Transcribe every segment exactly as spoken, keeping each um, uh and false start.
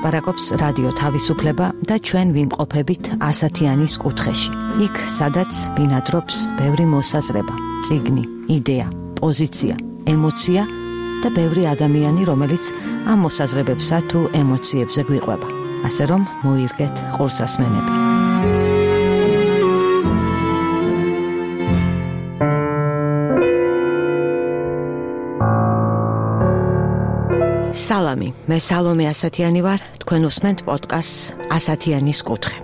ლაპარაკობს რადიო თავისუფლება და ჩვენ ვიმყოფებით ასათიანის კუთხეში. იქ, სადაც ბინადრობს ბევრი მოსაზრება, წიგნი, იდეა, პოზიცია, ემოცია და ბევრი ადამიანი, რომელიც ამ მოსაზრებებსა თუ ემოციებზე გვიყვება. ასე რომ მოირგეთ ყურსასმენები. სალამი, მე სალომე ასათიანი ვარ, თქვენ უსმენთ პოდკასტს ასათიანის კუთხე.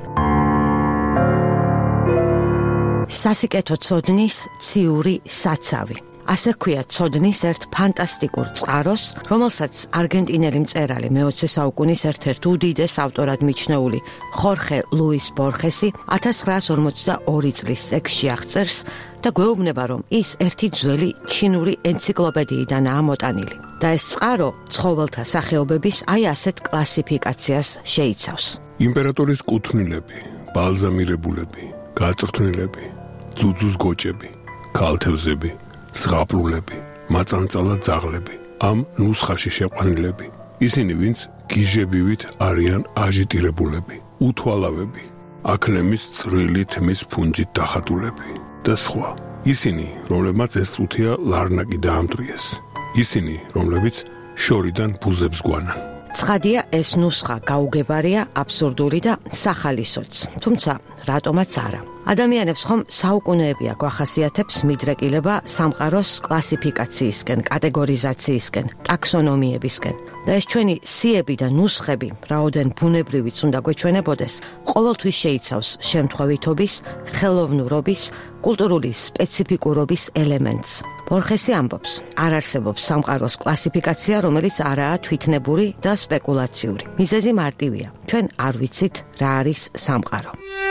სასიკეთო ცოდნის ციური საცავი. ასე ქვია ცოდნის ერთ ფანტასტიკურ წყაროს, რომელსაც არგენტინელი მწერალი მეოცე საუკუნის ერთ-ერთ უდიდეს ავტორად მიჩნეული ხორხე ლუის ბორხესი ათას ცხრაას ორმოცდაორი წლის ტექსტში აღწერს და გვეუბნება, რომ ის ერთი ძველი ჩინური ენციკლოპედიიდანაა მოტანილი. და ეს წყარო ცხოველთა სახეობების აი ასეთ კლასიფიკაციას შეიცავს. იმპერატორის კუთვნილები, ბალზამირებულები, გაწრთვნილები, ძუძუს გოჭები, ქალთევზები, ზღაპლულები, მაწანწალა ძაღლები, ამ ნუსხაში შეყვანილები. ისინი, ვინც გიჟებივით არიან აჟიტირებულები, უთვალავები, აქლემის წვრილი თმის ფუნჯით დახატულები და სხვა. ისინი, რომლებმაც ეს წუთია ლარნაკი დაამტვრიეს. ისინი, რომლებიც შორიდან ბუზებს გვანან. ცხადია, ეს ნუსხა გაუგებარია, აბსურდული და სახალისოც, თუმცა რატომაც არა. ადამიანებს ხომ საუკუნეები აქვს ახასიათებს მიდრეკილება სამყაროს კლასიფიკაციისკენ, კატეგორიზაციისკენ, ტაქსონომიებისკენ. და ეს ჩვენი სიები და ნუსხები, რაოდენ ბუნებრივიც უნდა გვეჩვენებოდეს, ყოველთვის შეიცავს შემთხვევითობის, ხელოვნურობის, კულტურული სპეციფიკურობის ელემენტს. ბორხესი ამბობს, არ არსებობს სამყაროს კლასიფიკაცია, რომელიც არაა თვითნებური და სპეკულაციური. მიზეზი მარტივია. ჩვენ არ ვიცით, რა არის სამყარო.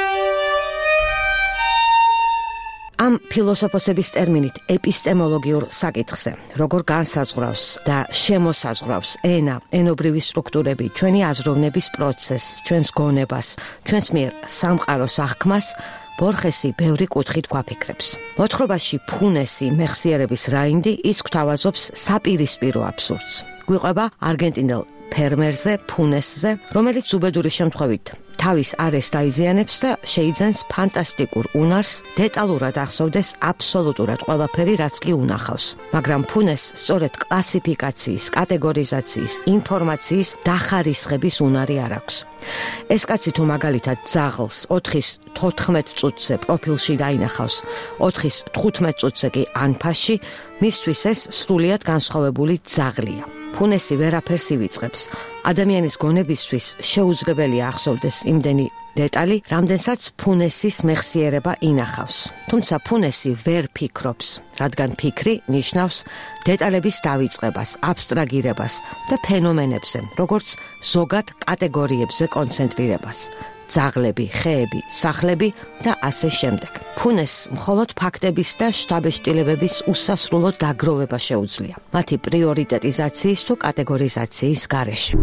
ამ ფილოსოფოსების ტერმინით ეპისტემოლოგიურ საკითხზე, როგორ განსაზღვრავს და შემოსაზღვრავს ენა, ენობრივი სტრუქტურები, ჩვენი აზროვნების პროცესს, ჩვენს გონებას, ჩვენს მიერ სამყაროს აღქმას, ბორხესი ბევრი კუთხით გვაფიქრებს. მოთხრობაში ფუნესი მეხსიერების რაინდი ის გვთავაზობს საპირისპირო აბსურდს. გვიყვება არგენტინელ ფერმერზე, ფუნესზე, რომელიც უბედური შემთხვევით თავის არეს დაიზიანებს და შეიძენს ფანტასტიკურ უნარს დეტალურად ახსოვდეს აბსოლუტურად ყველაფერი, რაც კი უნახავს. მაგრამ ფუნეს სწორედ კლასიფიკაციის, კატეგორიზაციის, ინფორმაციის დახარისხების უნარი არ აქვს. ეს კაცი თუ მაგალითად ძაღლს ოთხის თოთხმეტ წუთზე პროფილში დაინახავს, ოთხის თხუთმეტ წუთზე კი ანფასში, მისთვის ეს სრულიად განსხვავებული ძაღლია. ფუნესი ვერაფერს ივიწყებს. ადამიანის გონებისთვის შეუძლებელია ახსოვდეს იმდენი დეტალი, რამდენსაც ფუნესის მეხსიერება ინახავს. თუმცა ფუნესი ვერ ფიქრობს, რადგან ფიქრი ნიშნავს დეტალების დავიწყებას, აბსტრაგირებას და ფენომენებზე, როგორც ზოგად კატეგორიებზე კონცენტრირებას. ძაღლები, ხეები, სახლები და ასე შემდეგ. ფუნეს მხოლოდ ფაქტების და შთაბეჭდილებების უსასრულო დაგროვება შეუძლია, მათი პრიორიტეტიზაციის თუ კატეგორიზაციის გარეშე.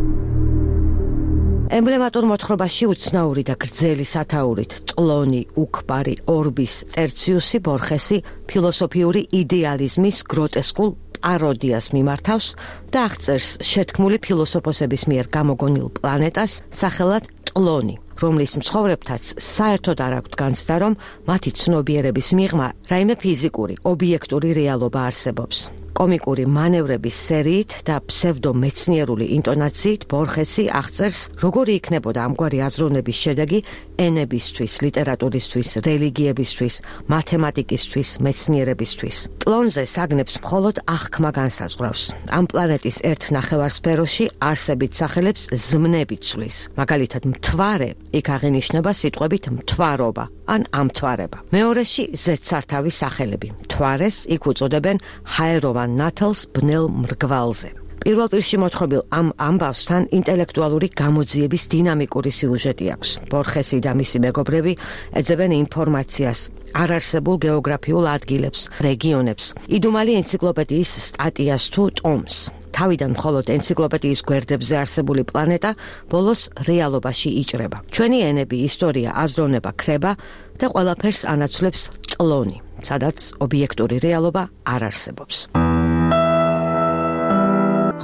ემბლემატურ მოთხრობაში უცნაური და გრძელი სათაურით ტლონი, უქბარი, ორბის, ტერციუსი ბორხესი ფილოსოფიური იდეალიზმის გროტესკულ პაროდიას მიმართავს და აღწერს შეთქმული ფილოსოფოსების მიერ გამოგონილ პლანეტას სახელად ტლონი, რომლის მცხოვრებთაც საერთოდ არ აქვთ განცდა, რომ მათი ცნობიერების მიღმა რაიმე ფიზიკური, ობიექტური რეალობა არსებობს. კომიკური მანევრების სერიით და ფსევდომეცნიერული ინტონაციით ბორხესი აღწერს, როგორი იქნებოდა ამგვარი აზროვნების შედეგი ენებისთვის, ლიტერატურისთვის, რელიგიებისთვის, მათემატიკისთვის, მეცნიერებისთვის. ტლონზე საგნებს მხოლოდ აღქმა განსაზღვრავს. ამ პლანეტის ერთ ნახევარსფეროში არსებით სახელებს ზმნები ცვლის. მაგალითად, მთვარე იქ აღინიშნება სიტყვებით მთვარობა ან ამთვარება. მეორეში ზედსართავი სახელები. მთვარეს იქ უწოდებენ ჰაეროვან ნათელს ბნელ მრგვალზე. პირველ პირში მოთხრობილ ამ ამბავსთან ინტელექტუალური გამოძიების დინამიკური სიუჟეტი აქვს. ბორხესი და მისი მეგობრები ეძებენ ინფორმაციას, არარსებულ გეოგრაფიულ ადგილებს, რეგიონებს, იდუმალი ენციკლოპედიის სტატიას თუ ტომს. თავიდან მხოლოდ ენციკლოპედიის გვერდებზე არსებული პლანეტა ბოლოს რეალობაში იჭრება. ჩვენი ენები, ისტორია, აზროვნება, ქრება და ყველაფერს ანაცვლებს ტლონი, სადაც ობიექტური რეალობა არ არსებობს.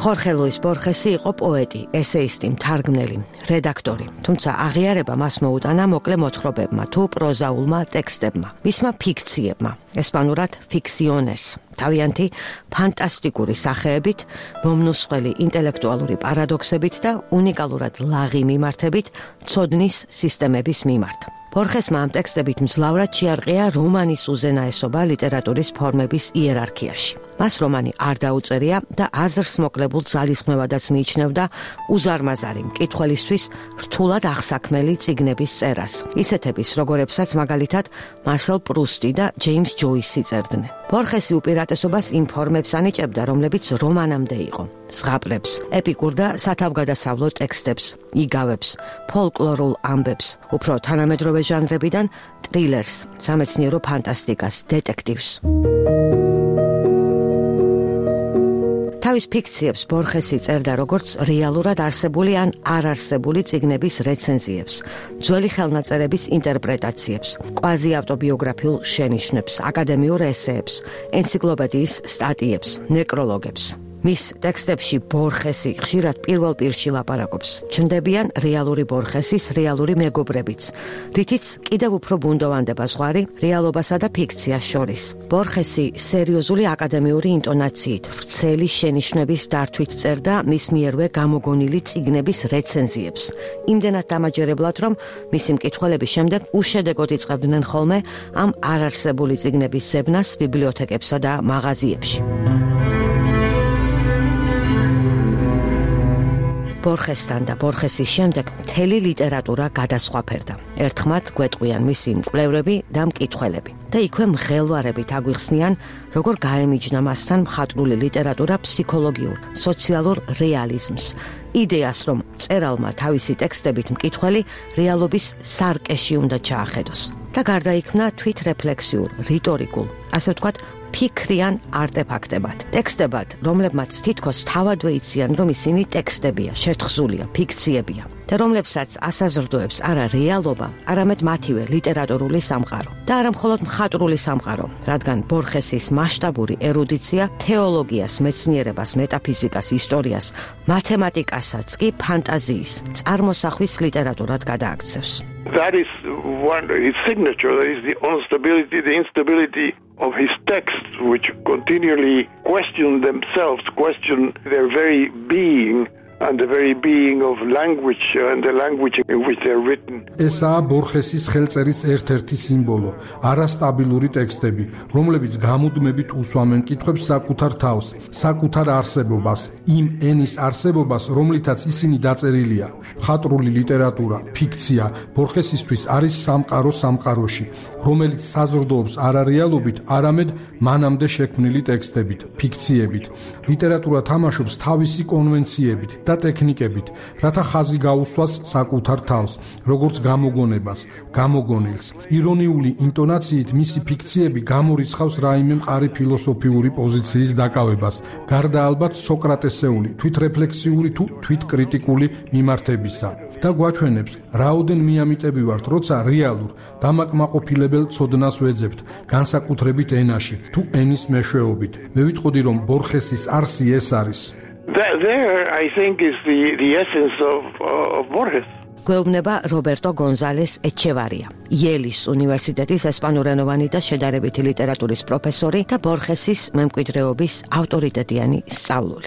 ხორხე ლუის ბორხესი იყო პოეტი, ესეისტი, მთარგმნელი, რედაქტორი, თუმცა აღიარება მას მოუტანა მოკლე მოთხრობებმა თუ პროზაულმა ტექსტებმა, მისმა ფიქციებმა, ესპანურად ფიქსიონეს, თავიანთი ფანტასტიკური სახეებით, მომნუსხველი ინტელექტუალური პარადოქსებით და უნიკალურად ლაღი მიმართებით ცოდნის სისტემების მიმართ. ბორხესმა ამ ტექსტებით მძლავრად შეარყია რომანის უზენაესობა ლიტერატურის ფორმების იერარქიაში. მას რომანი არ დაუწერია და აზრს მოკლებულ ძალისხმევადაც მიიჩნევდა უზარმაზარი მკითხველისთვის რთულად აღსაქმელი წიგნების წერას, ისეთების, როგორებსაც მაგალითად მარსელ პრუსტი და ჯეიმს ჯოისი წერდნენ. ბორხესი უპირატესობას იმ ფორმებს ანიჭებდა, რომლებიც რომანამდე იყო. ზღაპრებს, ეპიკურ და სათავგადასავლო ტექსტებს, იგავებს, ფოლკლორულ ამბებს, უფრო თანამედროვე ჟანრებიდან ტრილერს, სამეცნიერო ფანტასტიკას, დეტექტივს. თავის ფიქციებს ბორხესი წერდა როგორც რეალურად არსებული ან არ არსებული წიგნების რეცენზიებს, ძველი ხელნაწერების ინტერპრეტაციებს, კვაზიავტობიოგრაფიულ შენიშვნებს, აკადემიურ ესეებს, ენციკლოპედიის სტატიებს, ნეკროლოგებს. მის ტექსტებში ბორხესი ხშირად პირველ პირში ლაპარაკობს. ჩნდებიან რეალური ბორხესის რეალური მეგობრებიც, რითიც კიდევ უფრო ბუნდოვანდება ზღვარი რეალობასა და ფიქციას შორის. ბორხესი სერიოზული აკადემიური ინტონაციით, ვრცელი შენიშვნების დართვით წერდა მის მიერვე გამოგონილი წიგნების რეცენზიებს. იმდენად დამაჯერებლად, რომ მისი მკითხველების შემდეგ უშედეგოდ იწყებდნენ ხოლმე ამ არარსებული წიგნების ზებნას ბიბლიოთეკებსა და მაღაზიებში. ბორხესთან და ბორხესის შემდეგ მთელი ლიტერატურა გადასხვაფერდა. ერთხმად გვეტყვიან მისი მკვლევრები და მკითხველები და იქვე მღელვარებით აგვიხსნიან, როგორ გაემიჯნა მასთან მხატვრული ლიტერატურა ფსიქოლოგიურ, სოციალურ რეალიზმს, იდეას, რომ მწერალმა თავისი ტექსტებით მკითხველი რეალობის სარკეში უნდა ჩაახედოს და გარდაიქმნა თვითრეფლექსიურ, რიტორიკულ, ასე ვთქვათ, ფიქრიან არტეფაქტებად. ტექსტებად, რომლებმაც თითქოს თავადვე იციან, რომ ისინი ტექსტებია, შეთხზულია, ფიქციებია და რომლებსაც ასაზრდოებს არა რეალობა, არამედ მათივე ლიტერატურული სამყარო. და არა მხოლოდ მხატვრული სამყარო, რადგან ბორხესის მასშტაბური ერუდიცია თეოლოგიას, მეცნიერებას, მეტაფიზიკას, ისტორიას, მათემატიკასაც კი ფანტაზიის, წარმოსახვის ლიტერატურად გადააქცევს. That is one his signature, that is the instability, the instability of his texts, which continually question themselves, question their very being and the very being of language and the language in which they are written. ესაა ბორხესის ხელწერის ერთ-ერთი სიმბოლო, არასტაბილური ტექსტები, რომლებიც გამუდმებით უსვამენ მკითხვებს საკუთარ თავს, საკუთარ არსებობას, იმ ენის არსებობას, რომლითაც ისინი დაწერილია. მხატვრული ლიტერატურა, ფიქცია, ბორხესისთვის არის სამყარო სამყაროში, რომელიც საზრდოობს არა რეალობით, არამედ მანამდე შექმნილი ტექსტებით, ფიქციებით. ლიტერატურა თამაშობს თავისი კონვენციებით და ტექნიკებით, რათა ხაზი გაუსვას საკუთარ თავს, როგორც გამოგონებას, გამოგონილს. ირონიული ინტონაციით მისი ფიქციები გამორიცხავს რაიმე მყარი ფილოსოფიური პოზიციის დაკავებას, გარდა ალბათ სოკრატესეული, თვითრეფლექსიური თუ თვითკრიტიკული მიმართებისა. და გვაჩვენებს, რაოდენ მიამიტები ვართ, როცა რეალურ, დამაკმაყოფილებელ ცოდნას ვეძებთ, განსაკუთრებით ენაში, თუ ენის მეშვეობით. მე ვიტყოდი, რომ ბორხესის არსი ეს არის. That there, I think, is the, the essence of, uh, of Borges. გვეუბნება რობერტო გონზალეს ეჩევარია, იელის უნივერსიტეტის ესპანურენოვანი და შედარებითი ლიტერატურის პროფესორი და ბორხესის მემკვიდრეობის ავტორიტეტიანი სწავლული.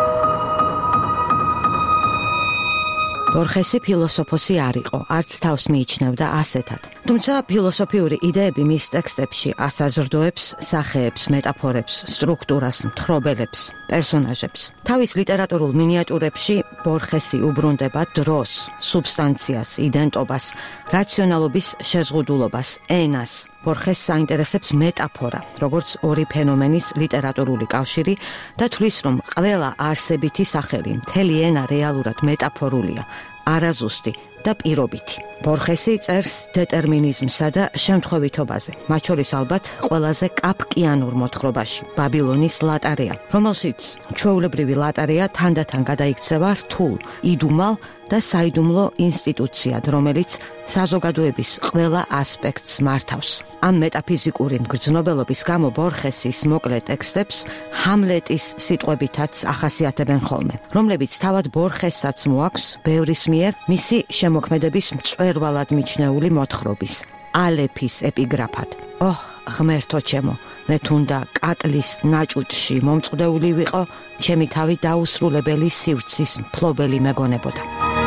ბორხესი ფილოსოფოსი არ იყო, არც თავს მიიჩნევდა ასეთად. თუმცა ფილოსოფიური იდეები მის ტექსტებში ასაზრდოებს, სახეებს, მეტაფორებს, სტრუქტურას, მთხრობელებს, პერსონაჟებს. თავის ლიტერატურულ მინიატურებში ბორხესი უბრუნდება დროს, სუბსტანციას, იდენტობას, რაციონალობის შეზღუდულობას, ენას. ბორხესს საინტერესებს მეტაფორა, როგორც ორი ფენომენის ლიტერატურული კავშირი და თვლის, რომ ყველა არსებითი სახელი, მთელი ენა რეალურად მეტაფორულია, არაზუსტი და პირობითი. ბორხესი წერს დეტერმინიზმსა და შემთხვევითობაზე, მათ შორის ალბათ ყველაზე კაფკიანურ მოთხრობაში, ბაბილონის ლატარია, რომელშიც ჩვეულებრივი ლატარია თანდათან გადაიქცევა რთულ, იდუმალ და საიდუმლო ინსტიტუციად, რომელიც საზოგადოების ყველა ასპექტს მართავს. ამ მეტაფიზიკური მგრძნობელობის გამო ბორხესის მოკლე ტექსტებს ჰამლეტის სიტყვებითაც ახასიათებენ ხოლმე, რომლებიც თავად ბორხესაც მოაქვს ბევრის მიერ მისი შემოქმედების მწვერვალად მიჩნეული მოთხრობის, ალეფის ეპიგრაფად. ოჰ, ღმერთო ჩემო, მე თუნდა კაკლის ნაჭუჭში მომწყდეული ვიყო, ჩემი თავი დაუსრულებელი სივრცის მფლობელი მეგონებოდა.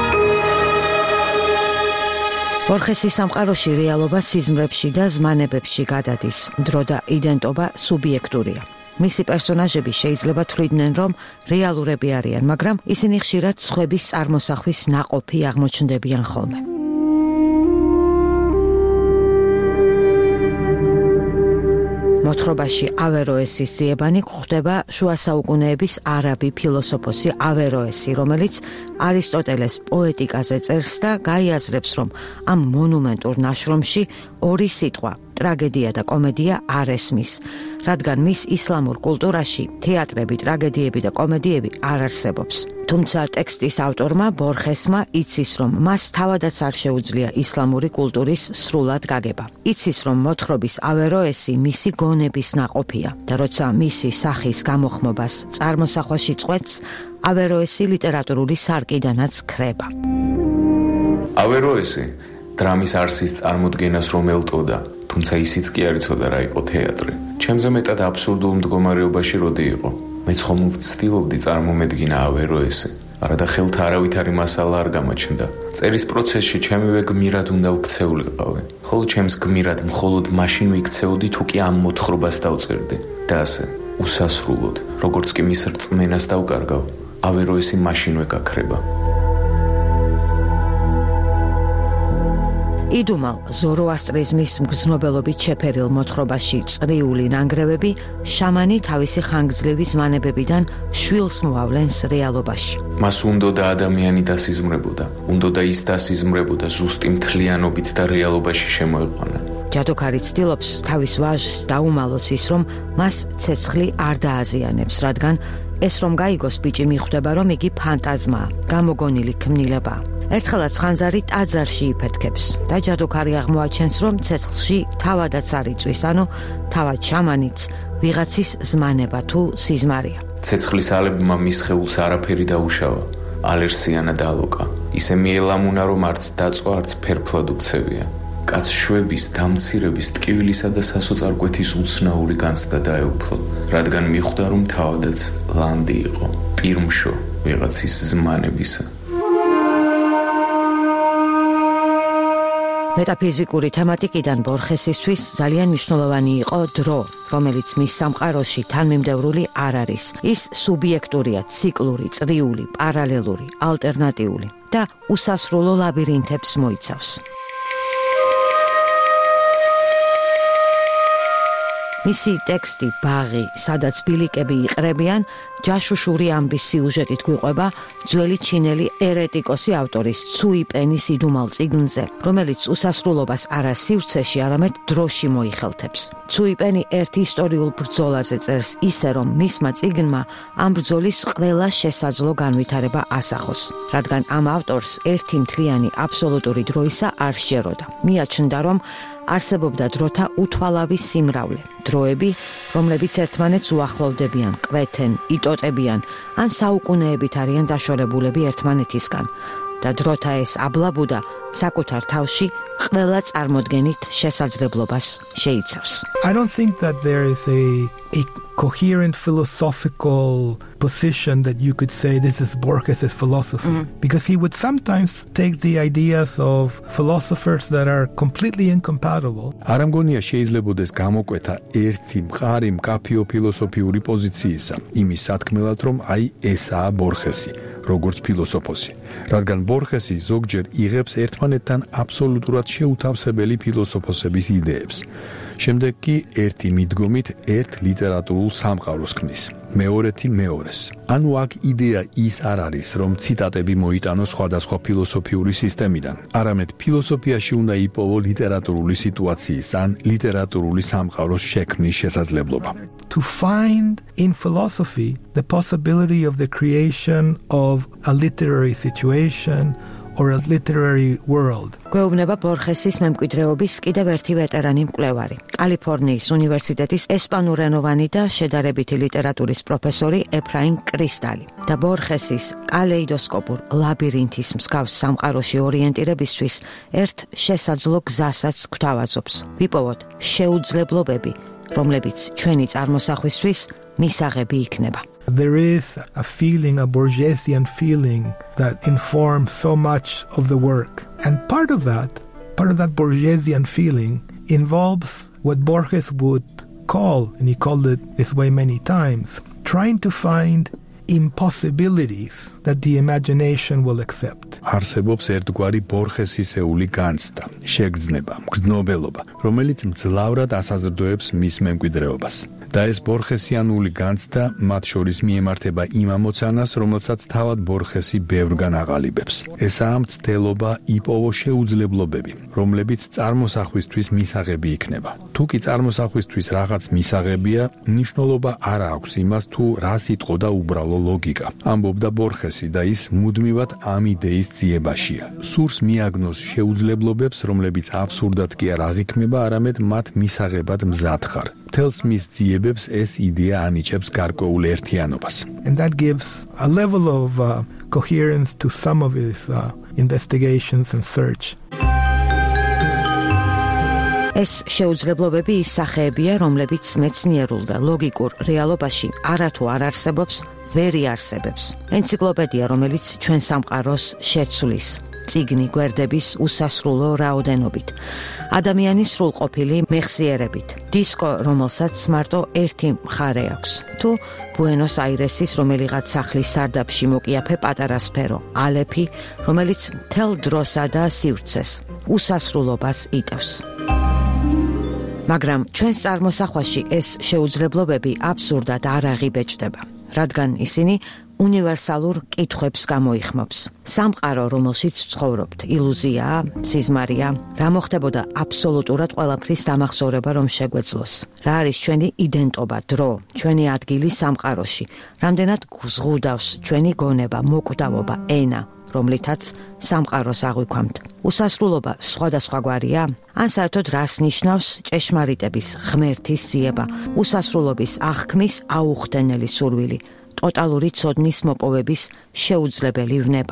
ბორხესის სამყაროში რეალობა სიზმრებში და ზმანებებში გადადის, დრო და იდენტობა სუბიექტურია. მისი პერსონაჟები შეიძლება თვლიდნენ, რომ რეალურები არიან, მაგრამ ისინი ხშირად სხვების წარმოსახვის ნაყოფი აღმოჩნდებიან ხოლმე. მოთხრობაში ავეროესის ძიებანი გვხვდება შუა საუკუნეების არაბი ფილოსოფოსი ავეროესი, რომელიც არისტოტელეს პოეტიკაზე წერს და გაიაზრებს, რომ ამ მონუმენტურ ნაშრომში ორი სიტყვა, ტრაგედია და კომედია არ ესმის, რადგან მის ისლამურ კულტურაში თეატრები, ტრაგედიები და კომედიები არ არსებობს. თუმცა ტექსტის ავტორმა ბორხესმა იცის, რომ მას თავადაც არ შეუძლია ისლამური კულტურის სრულად გაგება. იცის, რომ მოთხრობის ავეროესი მისი გონების ნაყოფია და როცა მისი სახის გამოხმობას წარმოსახვაში წყვეტს, ავეროესი ლიტერატურული სარკიდანაც ქრება. ავეროესი დრამის არსის წარმოდგენას რომ ელტოდა, თუმცა ისიც კი არ იცოდა რა იყო თეატრი. ჩემზე მეტად აბსურდულ მდგომარეობაში როდი იყო. მეც ხომ ვცდილობდი წარმომედგინა ავეროესი, არადა ხელთა არავითარი მასალა არ გამაჩნდა. წერის პროცესში ჩემივე გმირად უნდა ვქცეულიყავი, ხოლო ჩემს გმირად მხოლოდ მაშინ ვიქცეოდი, თუ კი ამ მოთხრობას დავწერდი. და ასე, უსასრულოდ, როგორც კი მის რწმენას დავკარგავ, ავეროესი მაშინვე გაქრება. იდუმალ ზოროასტრიზმის მგრძნობელობით შეფერილ მოთხრობაში წრიული ნანგრევები შამანი თავისი ხანგრძლივი ზმანებებიდან შვილს მოავლენს რეალობაში. მას უნდოდა ადამიანი დასიზმრებოდა, უნდოდა ის დასიზმრებოდა ზუსტი მთლიანობით და რეალობაში შემოეყვანა. ჯადოქარი ცდილობს თავის ვაჟს დაუმალოს ის, რომ მას ცეცხლი არ დააზიანებს, რადგან ეს რომ გაიგოს ბიჭი მიხვდება, რომ იგი ფანტაზმაა, გამოგონილი ქმნილებაა. ერთხელაც ხანძარი ტაძარში იფეთქებს და ჯადოქარი აღმოაჩენს, რომ ცეცხლში თავადაც არ იწვის, ანუ თავად შამანიც ვიღაცის ზმანება თუ სიზმარია. ცეცხლის ალებმა მის სხეულს არაფერი დაუშავა, ალერსიანა დალოკა. ისე მიელამუნა, რომ არც დაწვა, არც ფერფლად უქცევია. კაც შვების, დამცირების, ტკივილისა და სასოწარკვეთის უცნაური განცდა დაეუფლო, რადგან მიხვდა, რომ თავადაც ლანდი იყო, პირმშო ვიღაცის ზმანებისა. მეტაფიზიკური თემატიკიდან ბორხესისთვის ძალიან მნიშვნელოვანი იყო დრო, რომელიც მის სამყაროში თანმიმდევრული არ არის. ის სუბიექტურია, ციკლური, წრიული, პარალელური, ალტერნატიული და უსასრულო ლაბირინთებს მოიცავს. მისი ტექსტი ბაღი, სადაც ბილიკები იყრებიან, ჯაშუშური ამბის სიუჟეტით გვიყვება ძველი ჩინელი ერეტიკოსი ავტორის ცუი პენის იდუმალ წიგნზე, რომელიც უსასრულობას არა სივრცეში, არამედ დროში მოიხელთებს. ცუი პენი ერთ ისტორიულ ბრძოლაზე წერს ისე, რომ მისმა წიგნმა ამ ბრძოლის ყველა შესაძლო განვითარება ასახოს, რადგან ამ ავტორს ერთი მთლიანი აბსოლუტური დროისა არ სჯეროდა. მიაჩნდა, რომ არსებობდა დროთა უთვალავი სიმრავლე, დროები, რომლებიც ერთმანეთს უახლოვდებიან, კვეთენ, იტოტებიან, ან საუკუნეებით არიან დაშორებულები ერთმანეთისგან და დროთა ეს აბლაბუდა საკუთარ თავში ყველა წარმოდგენით შესაძლებლობას შეიცავს. I don't think that there is a, a coherent philosophical position that you could say this is Borges' philosophy, mm-hmm. because he would sometimes take the ideas of philosophers that are completely incompatible. არ ამგონია შეიძლებოდეს გამოკვეთა ერთი მყარი მკაფიო ფილოსოფიური პოზიციისა, იმის სათქმელად, რომ აი ესაა ბორხესი, როგორც ფილოსოფოსი, რადგან ბორხესი ზოგჯერ იღებს ერთმანეთს ერთმანეთთან აბსოლუტურად შეუთავსებელი ფილოსოფოსების იდეებს. შემდეგ კი ერთი მიდგომით ერთ ლიტერატურულ სამყაროს ქმნის, მეორეთი მეორეს. ანუ აქ იდეა ის არ არის, რომ ციტატები მოიტანოს სხვადასხვა ფილოსოფიური სისტემიდან, არამედ ფილოსოფიაში უნდა იპოვო ლიტერატურული სიტუაციის ან ლიტერატურული სამყაროს შექმნის შესაძლებლობა. To find in philosophy the possibility of the creation of a literary situation or a literary world. გვეუბნება ბორხესის მემკვიდრეობის კიდევ ერთი ვეტერანი მკვლევარი, კალიფორნიის უნივერსიტეტის ესპანურენოვანი და შედარებითი ლიტერატურის პროფესორი ეფრაიმ კრისტალი. და ბორხესის კალეიდოსკოპურ ლაბირინთის მსგავს სამყაროში ორიენტირებისთვის ერთ შესაძლო გზასაც გვთავაზობს. ვიპოვოთ შეუძლებლობები, რომლებიც ჩვენი წარმოსახვისთვის მისაღები იქნება. There is a feeling, a Borgesian feeling that informs so much of the work. And part of that, part of that Borgesian feeling involves what Borges would call, and he called it this way many times, trying to find impossibilities that the imagination will accept. არსებობს ერთგვარი ბორხესისეული განცდა, შეგრძნება, მგრძნობელობა, რომელიც მძლავრად ასაზრდოებს მის მემკვიდრეობას. და ეს ბორხესიანული განცდა მათ შორის მიემართება იმ ამოცანას, რომელსაც თავად ბორხესი ბევრგან აღალიბებს. ესაა მცდელობა იპოვო შეუძლებლობები, რომლებიც წარმოსახვისთვის მისაღები იქნება. თუ კი წარმოსახვისთვის რაღაც მისაღებია, მნიშვნელობა არ აქვს იმას, თუ რა სიტყვა და უბრალო ლოგიკა. ამბობდა ბორხესი და ის მუდმივად ამ იდეის ძიებაშია. სურს მიაგნოს შეუძლებლობებს, რომლებიც აბსურდად კი არ აღიქმება, არამედ მათ მისაღებად მზად ხარ. Tells mis dziebebs es idea anichebs gargoul ertianobas. And that gives a level of uh, coherence to some of his uh, investigations and search. ეს შეუძლებლობები ის სახეებია, რომლებიც მეცნიერულ და ლოგიკურ რეალობაში არათუ არ არსებობს, ვერ იარსებებს. ენციკლოპედია, რომელიც ჩვენ სამყაროს შეცვლის. წიგნი გვერდების უსასრულო რაოდენობით, ადამიანის სრულყოფილი მეხსიერებით, დისკო, რომელსაც მარტო ერთი მხარე აქვს, თუ ბუენოს აირესის რომელიღაც სახლის სარდაფში მოკიაფე პატარა სფერო, ალეფი, რომელიც მთელ დროსა და სივრცეს, უსასრულობას იტევს. მაგრამ ჩვენს წარმოსახვაში ეს შეუძლებლობები აბსურდად არ აღიბეჭდება, რადგან ისინი უნივერსალურ კითხვებს გამოიხმობს. სამყარო, რომელშიც ვცხოვრობთ, ილუზიაა, სიზმარია, რა მოხდებოდა აბსოლუტურად ყველაფრის დამახსოვრება რომ შეგვეძლოს. რა არის ჩვენი იდენტობა, დრო, ჩვენი ადგილი სამყაროში, რამდენად გზღუდავს ჩვენი გონება, მოკვდავობა, ენა, რომლითაც სამყაროს აღვიქვამთ. უსასრულობა სხვადასხვაგვარია? ან საერთოდ რას ნიშნავს ჭეშმარიტების ღმერთის ძიება, უსასრულობის აღქმის აუხდენელი სურვილი? ტოტალური ცოდნის მოპოვების შეუძლებელი ვნება.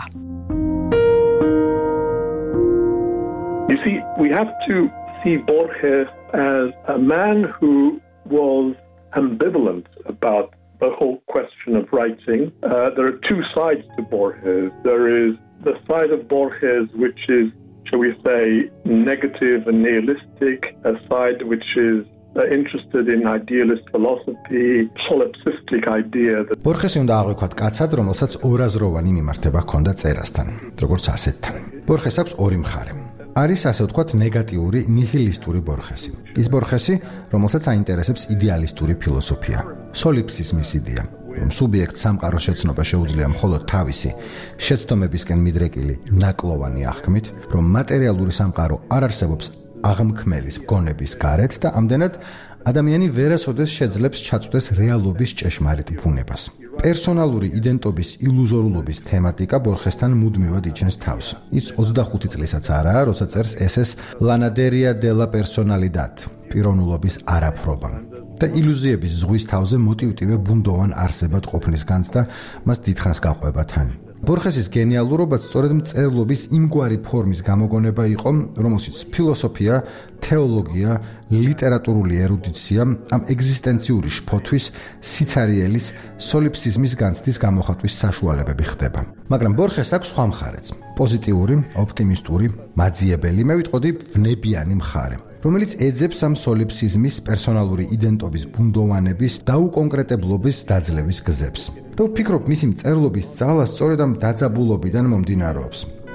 You see, we have to see Borges as a man who was ambivalent about the whole question of writing. Uh, there are two sides to Borges. There is the side of Borges which is, shall we say, negative and nihilistic, a side which is Uh, interested in idealist philosophy, solipsistic idea that ბორხესი უნდა აღვიქვათ კაცად, რომელსაც ორაზროვანი მიმართება ჰქონდა წერასთან, როგორც ასეთთან. ბორხეს აქვს ორი მხარე. არის ასე ვთქვათ ნეგატიური, ნიჰილისტური ბორხესი. ის ბორხესი, რომელსაც აინტერესებს იდეალისტური ფილოსოფია, solipsismის იდეა, რომ სუბიექტ სამყაროს შეცნობა შეუძლია მხოლოდ თავისი შეცდომებისკენ მიდრეკილი ნაკლოვანი აღქმით, რომ მატერიალური სამყარო არ არსებობს აღმქმელის გონების გარეთ და ამდენად ადამიანი ვერასოდეს შეძლებს ჩაწვდეს რეალობის ჭეშმარიტ ბუნებას. პერსონალური იდენტობის ილუზორულობის თემატიკა ბორხესთან მუდმივად იჩენს თავს. ის ოცდახუთი წლისაც არაა, როცა წერს ესეს ლანადერია დე ლა პერსონალიდად, პიროვნულობის არაფრობა. და ილუზიების ზღვის თავზე მოტივტივე ბუნდოვან არსებად ყოფნის განცდა მას დიდხანს გაყვება თან. ბორხესის გენიალურობაც სწორედ მწერლობის იმგვარი ფორმის გამოგონება იყო, რომელშიც ფილოსოფია, თეოლოგია, ლიტერატურული ერუდიცია ამ ეგზისტენციური შფოთვის, სიცარიელის, solipsismის განცდის გამოხატვის საშუალებები ხდება. მაგრამ ბორხეს აქვს სხვა მხარეც, პოზიტიური, ოპტიმისტური, მაძიებელი, მე ვიტყოდი ვნებიანი მხარე, რომელიც ეძებს ამ solipsismის პერსონალური იდენტობის ბუნდოვანების დაუკონკრეტებლობის დაძლევის გზებს. და ვფიქრობ, მისი მწერლობის ძალა სწორედ ამ დაძაბულობიდან მომდინარეობს.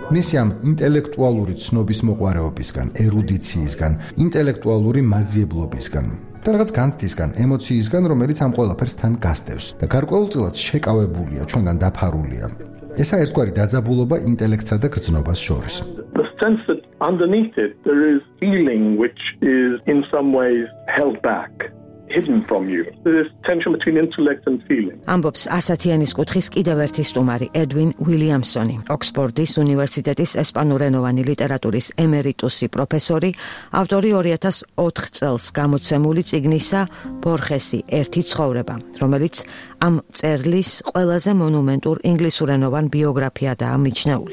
მისი ამ ინტელექტუალური ცნობის მოყვარეობისგან, ერუდიციისგან, ინტელექტუალური მაძიებლობისგან და რაღაც განცდისგან, ემოციისგან, რომელიც ამ ყველაფერს თან გასდევს და გარკვეულწილად შეკავებულია, ჩვენგან დაფარულია. ესა ერთგვარი დაძაბულობა ინტელექტსა და გრძნობას შორის. The sense that underneath it there is feeling which is in some ways held back, hidden from you. There is tension between intellect and feeling. ამბობს ასათიანის კუთხის კიდევ ერთი სტუმარი ედვინ უილიამსონი, ოქსფორდის უნივერსიტეტის ესპანურენოვანი ლიტერატურის ემერიტუსი პროფესორი, ავტორი ორი ათას ოთხ წელს გამოცემული წიგნისა ბორხესი ერთი ცხოვრება, რომელიც ამ წერლის ყველაზე მონუმენტურ ინგლისურენოვან ბიოგრაფიადაა მიჩნეული.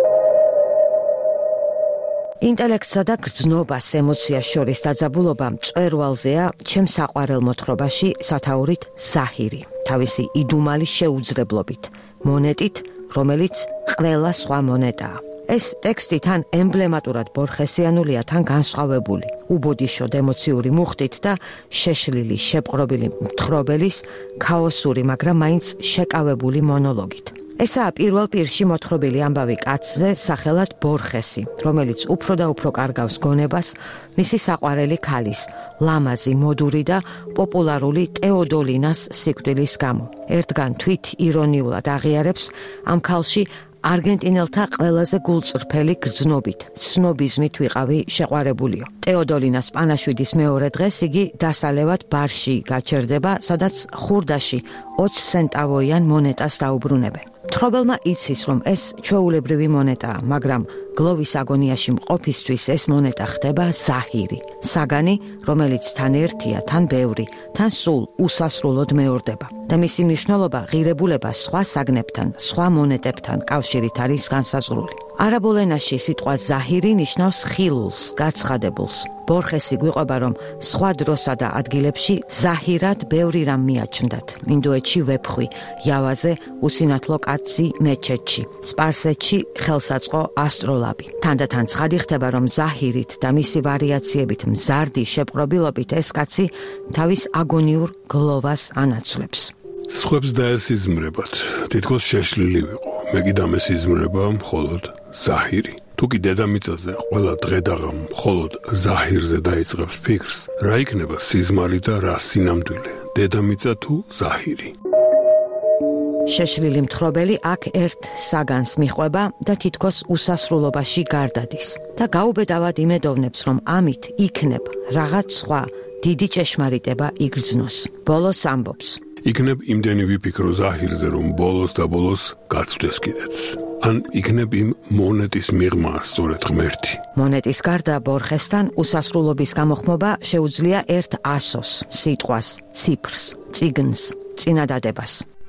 ინტელექტსა და გრძნობას ემოციას შორის დაძაბულობა მწვერვალზეა ჩემს საყვარელ მოთხრობაში სათაურით ზაჰირი, თავისი იდუმალი შეუძრებლობით, მონეტით, რომელიც ყველა სხვა მონეტაა. ეს ტექსტი თან ემბლემატურად ბორხესიანულია, თან განსხვავებული, უბოდიშოდ ემოციური მუხტით და შეშლილი, შეპყრობილი მთხრობელის ქაოსური, მაგრამ მაინც შეკავებული მონოლოგით. ესაა პირველ პირში მოთხრობილი ამბავი კაცზე სახელად ბორხესი, რომელიც უფრო და უფრო კარგავს გონებას მისი საყვარელი ქალის, ლამაზი, მოდური და პოპულარული ტეოდოლინას სიკვდილის გამო. ერთგან თვით ირონიულად აღიარებს ამ ქალში არგენტინელთა ყველაზე გულწრფელი გრძნობით, სნობიზმით ვიყავი შეყვარებულიო. ტეოდოლინას პანაშვიდის მეორე დღეს იგი დასალევად ბარში გაჩერდება, სადაც ხურდაში ოცი ცენტავოიან მონეტას დაუბრუნებენ. მთხრობელმა იცის, რომ ეს ჩვეულებრივი მონეტაა, მაგრამ გლოვის აგონიაში მყოფისთვის ეს მონეტა ხდება ზაჰირი, საგანი, რომელიც თან ერთია, თან ბევრი, თან სულ უსასრულოდ მეორდება და მისი მნიშვნელობა ღირებულება სხვა საგნებთან, სხვა მონეტებთან კავშირით არის განსაზღვრული. არაბულ ენაში სიტყვა ზაჰირი ნიშნავს ხილულს, გაცხადებულს. ბორხესი გვიყვება, რომ სხვა დროსა და ადგილებში ზაჰირად ბევრი რამ მიაჩნდათ. ინდოეთში ვეფხვი, იავაზე უსინათლო კაცი მეჩეთში, სპარსეთში ხელსაწყო ასტროლაბი. თანდათან ცხადი ხდება, რომ ზაჰირით და მისი ვარიაციებით მზარდი შეპყრობილობით ეს კაცი თავის აგონიურ გლოვას ანაცვლებს. სხვებს დაესიზმრებათ, თითქოს შეშლილი ვიყო. მე კი დამესიზმრება მხოლოდ ზაჰირი. თუ კი დედამიწაზე ყველა დღედაღა მხოლოდ ზაჰირზე დაიწყებს ფიქრს, რა იქნება სიზმარი და რა სინამდვილე, დედამიწა თუ ზაჰირი? შეშლილი მთხრობელი აქ ერთ საგანს მიყვება და თითქოს უსასრულობაში გარდადის და გაუბედავად იმედოვნებს, რომ ამით იქნებ რაღაც სხვა დიდი ჭეშმარიტება იგრძნოს. ბოლოს ამბობს: იქნებ იმდენი ვიფიქრო ზაჰირზე, რომ ბოლოს და ბოლოს გაცვდეს კიდეც. ან იქნებ იმ მონეტის მიღმა სწორედ ღმერთი. მონეტის გარდა ბორხესთან უსასრულობის გამოხმობა შეუძლია ერთ ასოს, სიტყვას, ციფრს, წიგნს, წინადადებას.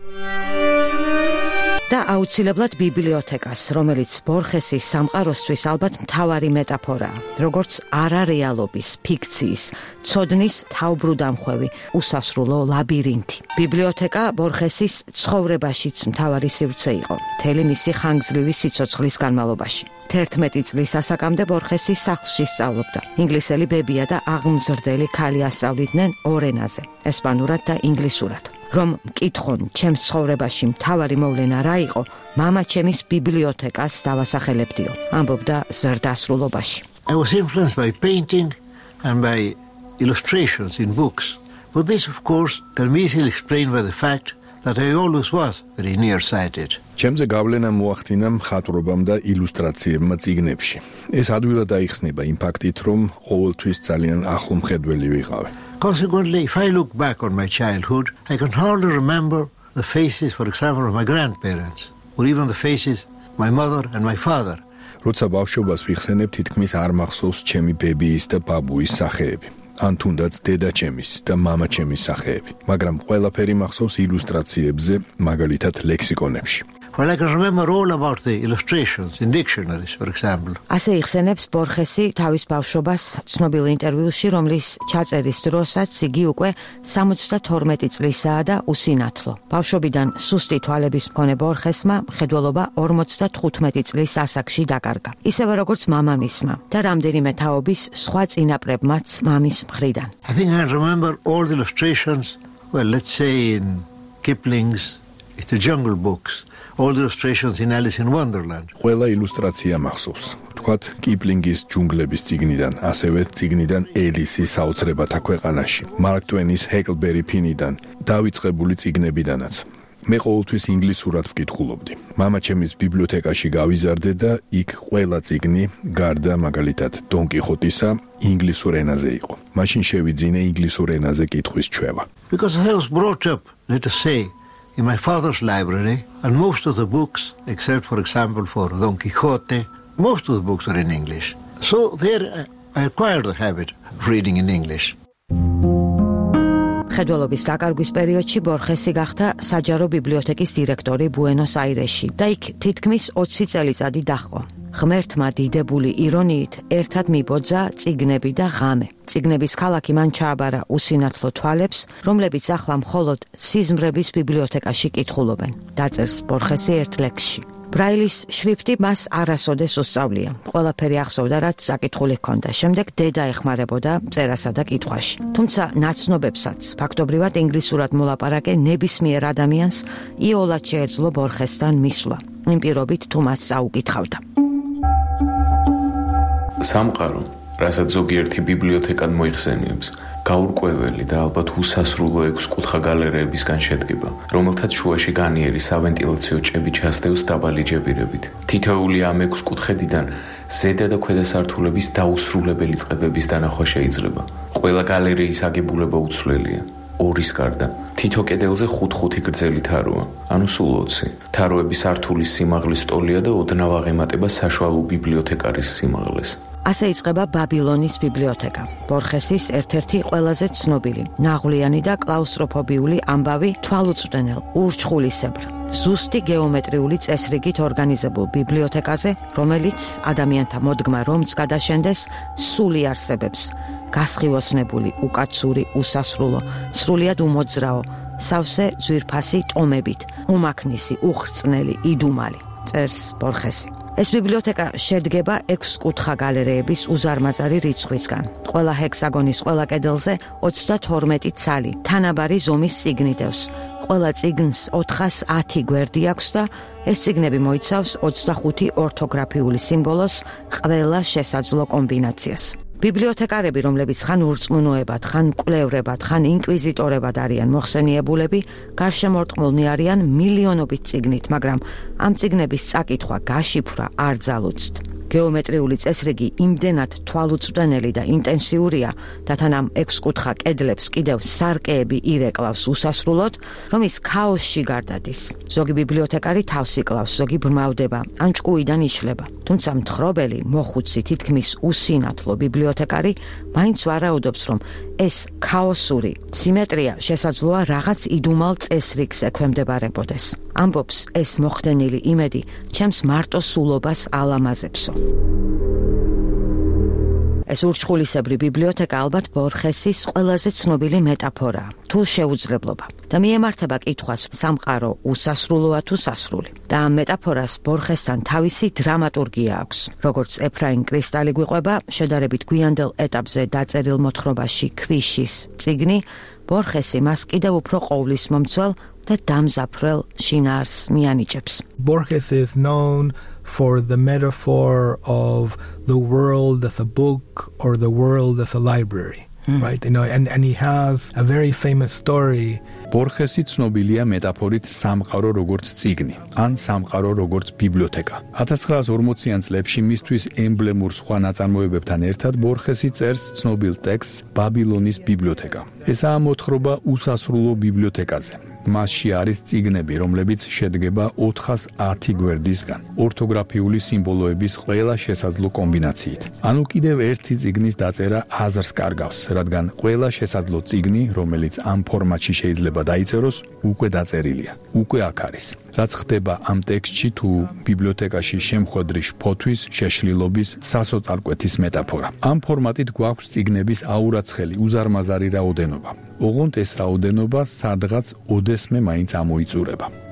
და აუცილებლად ბიბლიოთეკას, რომელიც ბორხესის სამყაროსთვის ალბათ მთავარი მეტაფორაა, როგორც არარეალობის, ფიქციის, ცოდნის თავბრუდამხვევი, უსასრულო ლაბირინთი. ბიბლიოთეკა ბორხესის ცხოვრებაშიც მთავარი სივრცე იყო, მთელი მისი ხანგრძლივი სიცოცხლის განმავლობაში. თერთმეტი წლის ასაკამდე ბორხესი სახლში სწავლობდა. ინგლისელი ბებია და აღმზრდელი ქალი ასწავლიდნენ ორ ენაზე, ესპანურად და ინგლისურად. რომ მკითხონ ჩემს ცხოვრებაში მთავარი მოვლენა რა იყო, მამა ჩემის ბიბლიოთეკას დავასახელებდიო, ამბობდა ზრდასრულობაში. I was influenced by painting and by illustrations in books. But this, of course, can be easily explained by the fact that I always was very nearsighted. ჩემზე გავლენა მოახდინა მხატვრობამ და ილუსტრაციებმა წიგნებში. ეს ადვილად აიხსნება იმ ფაქტით, რომ ყოველთვის ძალიან ახლო მხედველი ვიყავი. Consequently, if I look back on my childhood, I can hardly remember the faces, for example, of my grandparents, or even the faces of my mother and my father. როცა ბავშვობას ვიხსენებ, თითქმის არ მახსოვს ჩემი ბებიის და ბაბუის სახეები. ან თუნდაც დედაჩემის და მამაჩემის სახეები, მაგრამ ყველაფერი მახსოვს ილუსტრაციებზე, მაგალითად ლექსიკონებში. Well, I can remember all about the illustrations in dictionaries, for example. ასე იხსენებს ბორხესი თავის ბავშვობას ცნობილ ინტერვიუში, რომლის ჩაწერის დროსაც იგი უკვე სამოცდათორმეტი წლისაა და უსინათლო. ბავშვობიდან სუსტი თვალების მქონე ბორხესმა მხედველობა ორმოცდათხუთმეტი წლის ასაკში დაკარგა. ისევე როგორც მამამისმა და რამდენიმე თაობის სხვა წინაპრებმაც მამის მხრიდან. I think I remember all the illustrations, well, let's say in Kipling's The Jungle Books, all the illustrations in Alice in Wonderland. ყველა ილუსტრაცია მახსოვს. თქვათ კიპლინგის ჯუნგლების წიგნიდან, ასევე წიგნიდან ელისის საოცრებათა ქვეყანაში, მარკ ტვენის ჰეკლბერი ფინიდან, დავიწყებული წიგნებიდანაც. მე ყოველთვის ინგლისურად ვკითხულობდი. მამაჩემის ბიბლიოთეკაში გავიზარდე და იქ ყველა წიგნი, გარდა მაგალითად დონ კიხოტისა, ინგლისურ ენაზე იყო. მაშინ შევიძინე ინგლისურ ენაზე კითხვის ჩვევა. Because I was brought up, let us say, in my father's library, and most of the books, except for example for Don Quixote, most of the books are in English. So there I acquired the habit of reading in English. მხედველობის დაკარგვის პერიოდში ბორხესი გახდა საჯარო ბიბლიოთეკის დირექტორი ბუენოს-აირესში და იქ თითქმის ოცი წელიწადი დაჰყო. ღმერთმა დიდებული ირონიით ერთად მიბოძა წიგნები და ღამე. წიგნების ქალაქი მან ჩააბარა უსინათლო თვალებს, რომლებიც ახლა მხოლოდ სიზმრების ბიბლიოთეკაში კითხულობენ. დაწერს ბორხესი ერთ ლექსში. ბრაილის შრიფტი მას არასოდეს უსწავლია. ყველაფერი ახსოვდა, რაც საკითხული ჰქონდა. შემდეგ დედა ეხმარებოდა წერასა და კითხვაში. თუმცა ნაცნობებსაც ფაქტობრივად ინგლისურად მოლაპარაკე ნებისმიერ ადამიანს იოლად შეეძლო ბორხესთან მისვლა. იმ პირობით თუ მას წაუკითხავდა. სამყარო, რასაც ზოგიერთი ბიბლიოთეკად მოიხსენიებს, გაურკვეველი და ალბათ უსასრულო ექვსკუთხა გალერეებისგან შედგება, რომელთაც შუაში განიერი სავენტილაციო ჭები ჩასდევს დაბალი ჯებირებით. თითოეული ამ ექვსკუთხედიდან ზედა და ქვედა სართულების დაუსრულებელი წყებების დანახვა შეიძლება. ყველა გალერეის აგებულება უცვლელია. ორის გარდა, თითო კედელზე ხუთ-ხუთი გრძელი თაროა, ანუ სულ ოცი. თაროების სართულის სიმაღლის ტოლია და ოდნავ აღემატება საშუალო ბიბლიოთეკარის სიმაღლეს. ასე იწყება ბაბილონის ბიბლიოთეკა. ბორხესის ერთ-ერთი ყველაზე ცნობილი, ნაღვლიანი და კლაუსტროფობიული ამბავი თვალუწვდენელ, ურჩხულისებრ, ზუსტი გეომეტრიული წესრიგით ორგანიზებულ ბიბლიოთეკაზე, რომელიც ადამიანთა მოდგმა რომც გადაშენდეს, სული არსებებს, გასხივოსნებული, უკაცური, უსასრულო, სრულიად უმოძრაო, სავსე ძვირფასი ტომებით, უმაქნისი, უხრწნელი, იდუმალი, წერს ბორხესი. ეს ბიბლიოთეკა შედგება ექვსკუთხა გალერეების უზარმაზარი რიცხვისგან. ყველა ჰექსაგონის ყველა კედელზე ოცდათორმეტი ცალი, თანაბარი ზომის წიგნი დევს. ყველა წიგნს ოთხას ათი გვერდი აქვს და ეს წიგნები მოიცავს ოცდახუთი ორთოგრაფიული სიმბოლოს ყველა შესაძლო კომბინაციას. ბიბლიოთეკარები, რომლებიც ხან ურწმუნოებად, ხან მკვლევრებად, ხან ინკვიზიტორებად არიან მოხსენიებულები, გარშემორტყმულნი არიან მილიონობით წიგნით, მაგრამ ამ წიგნების წაკითხვა, გაშიფრვა არ ძალუძთ. გეომეტრიული წესრიგი იმდენად თვალუწვდენელი და ინტენსიურია და თან ამ ექვსკუთხა კედლებს კიდევ სარკეები ირეკლავს უსასრულოდ, რომ ის ქაოსში გარდადის. ზოგი ბიბლიოთეკარი თავს იკლავს, ზოგი ბრმავდება, ან ჭკუიდან იშლება. თუმცა მთხრობელი, მოხუცი, თითქმის უსინათლო ბიბლიოთეკარი მაინც ვარაუდობს, რომ ეს ქაოსური სიმეტრია შესაძლოა რაღაც იდუმალ წესრიგს ექვემდებარებოდეს. ამბობს, ეს მოხდენილი იმედი ჩემს მარტო სულობას ალამაზებსო. ეს ურჩხულისებრი ბიბლიოთეკა ალბათ ბორხესის ყველაზე ცნობილი მეტაფორაა, თუ შეუძლებლობა. და მიემართება კითხვას, სამყარო უსასრულოა თუ სასრული. და ამ მეტაფორას ბორხესთან თავისი დრამატურგია აქვს. როგორც ეფრაიმ კრისტალი გვიყვება, შედარებით გვიანდელ ეტაპზე დაწერილ მოთხრობაში ქვიშის წიგნი, ბორხესი მას კიდევ უფრო ყოვლისმომცველ და დამზაფრელ შინაარსს მიანიჭებს. Borges is known for the metaphor of the world as a book or the world as a library, mm. right? You know, and, and he has a very famous story. ბორხესი ცნობილია მეტაფორით სამყარო როგორც წიგნი, ან სამყარო როგორც ბიბლიოთეკა. ათას ცხრაას ორმოციან წლებში მისთვის ემბლემურ სხვა ნაწარმოებებთან ერთად ბორხესი წერს ცნობილ ტექსტს ბაბილონის ბიბლიოთეკა. ესაა მოთხრობა უსასრულო ბიბლიოთეკაზე. მასში არის წიგნები, რომლებიც შედგება ოთხას ათი გვერდისგან, ორთოგრაფიული სიმბოლოების ყველა შესაძლო კომბინაციით. ანუ კიდევ ერთი წიგნის დაწერა აზრს კარგავს, რადგან ყველა შესაძლო წიგნი, რომელიც ამ ფორმატში შეიძლება დაიწეროს, უკვე დაწერილია, უკვე აქ არის. რაც ხდება ამ ტექსტში თუ ბიბლიოთეკაში შემხვედრი შფოთვის, შეშლილობის, სასოწარკვეთის მეტაფორა. ამ ფორმატით გვაქვს წიგნების აურაცხელი, უზარმაზარი რაოდენობა. ოღონდ ეს რაოდენობა სადღაც ოდესმე მაინც ამოიწურება.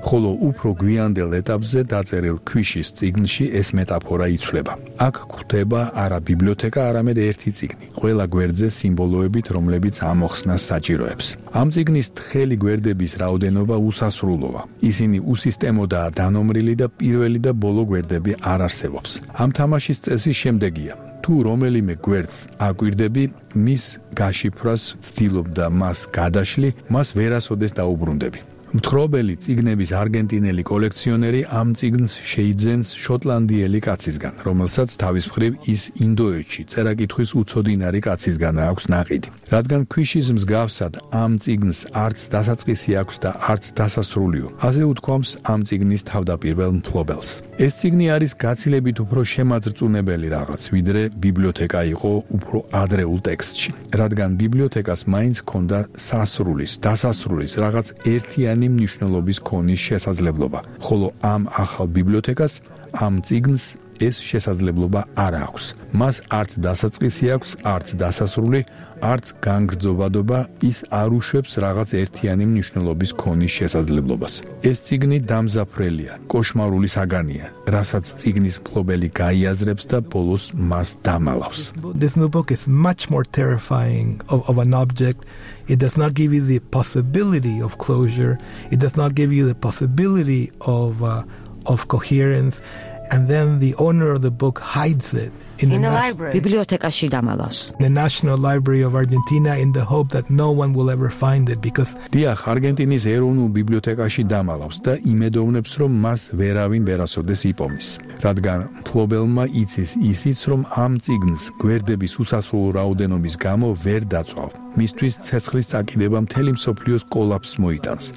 ხოლო უფრო გვიანდელ ეტაპზე დაწერილ ქვიშის წიგნში ეს მეტაფორა იცვლება. აქ გვხვდება არა ბიბლიოთეკა, არამედ ერთი წიგნი, ყველა გვერდზე სიმბოლოებით, რომლებიც ამოხსნას საჭიროებს. ამ წიგნის თხელი გვერდების რაოდენობა უსასრულოა. ისინი უსისტემოდაა დანომრილი და პირველი და ბოლო გვერდები არ არსებობს. ამ თამაშის წესი შემდეგია: თუ რომელიმე გვერდს აკვირდები, მის გაშიფრვას ვცდილობ და მას გადაშლი, მას ვერასოდეს დაუბრუნდები. მთხრობელი წიგნების არგენტინელი კოლექციონერი ამ წიგნს შეიძენს შოტლანდიელი კაცისგან, რომელსაც თავის მხრივ ის ინდოეთში წერა-კითხვის უცოდინარი კაცისგან აქვს ნაყიდი. რადგან ქვიშის მსგავსად ამ წიგნს არც დასაწყისი აქვს და არც დასასრულიო, ასე უთქვამს ამ წიგნის თავდაპირველ მფლობელს. ეს წიგნი არის გაცილებით უფრო შემაძრწუნებელი რაღაც, ვიდრე ბიბლიოთეკა იყო უფრო ადრეულ ტექსტში, რადგან ბიბლიოთეკას მაინც ჰქონდა სასრულის, დასასრულის რაღაც ერთიანი მნიშვნელობის ქონის შესაძლებლობა, ხოლო ამ ახალ ბიბლიოთეკას, ამ წიგნს ეს შესაძლებლობა არ აქვს. მას არც დასაწყისი აქვს, არც დასასრული, არც განგრძობადობა, ის არ უშვებს რაღაც ერთიანი მნიშვნელობის ქონის შესაძლებლობას. ეს წიგნი დამზაფრელია, კოშმარული საგანია, რასაც წიგნის მფლობელი გაიაზრებს და ბოლოს მას დამალავს. This new book is much more terrifying of, of an object. It does not give you the possibility of closure. It does not give you the possibility of uh, of coherence. And then the owner of the book hides it in, in the a nas- library. Bibliotekashi damalaus. The National Library of Argentina, in the hope that no one will ever find it because დიახ, არგენტინის ეროვნულ ბიბლიოთეკაში დამალავს და იმედოვნებს, რომ მას ვერავინ ვერასოდეს იპოვნის. რადგან მფლობელმა იცის ისიც, რომ ამ წიგნს გვერდების უსასრულო რაოდენობის გამო ვერ დაწვავ. მისთვის ცეცხლის წაკიდება მთელი მსოფლიოს კოლაფს მოიტანს.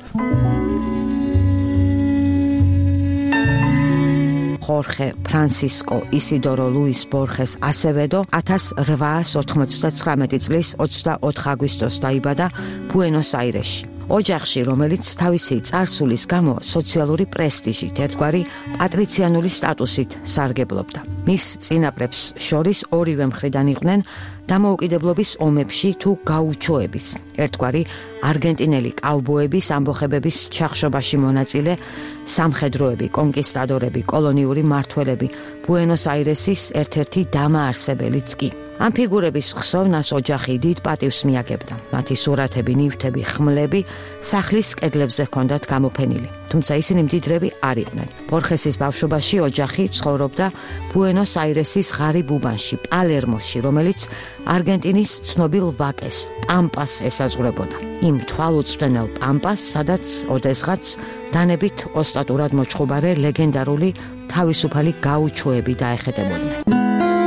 ხორხე ფრანსისკო ისიდორო ლუის ბორხეს ასევედო ათას რვაას ოცდათვრამეტი წლის ოცდაოთხ აგვისტოს დაიბადა ბუენოს-აირესში. ოჯახში, რომელიც თავისი წარსულის გამო სოციალური პრესტიჟით, ერთგვარი პატრიციანული სტატუსით სარგებლობდა. მის წინაპრებს შორის ორივე მხრიდან იყვნენ დამოუკიდებლობის ომებში თუ გაუჩოების, ერთგვარი არგენტინელი კაუბოების ამბოხებების ჩახშობაში მონაწილე სამხედროები, კონკისტადორები, კოლონიური მმართველები, ბუენოს-აირესის ერთ-ერთი დამაარსებელიც კი. ამ ფიგურების ხსოვნას ოჯახი დიდ პატივს მიაგებდა. მათი სურათები, ნივთები, ხმლები სახლის კედლებზე ჰქონდათ გამოფენილი, თუმცა ისინი მდიდრები არ იყვნენ. ბორხესის ბავშვობაში ოჯახი ცხოვრობდა ბუენოს-აირესის ღარიბ უბანში, პალერმოში, რომელიც არგენტინის ცნობილ ვაკეს, პამპას ესაზღვრებოდა. იმ თვალუწვდენელ პამპას, სადაც ოდესღაც დანებით ოსტატურად მოჩხუბარე ლეგენდარული თავისუფალი გაუჩოები დაეხეტებოდნენ.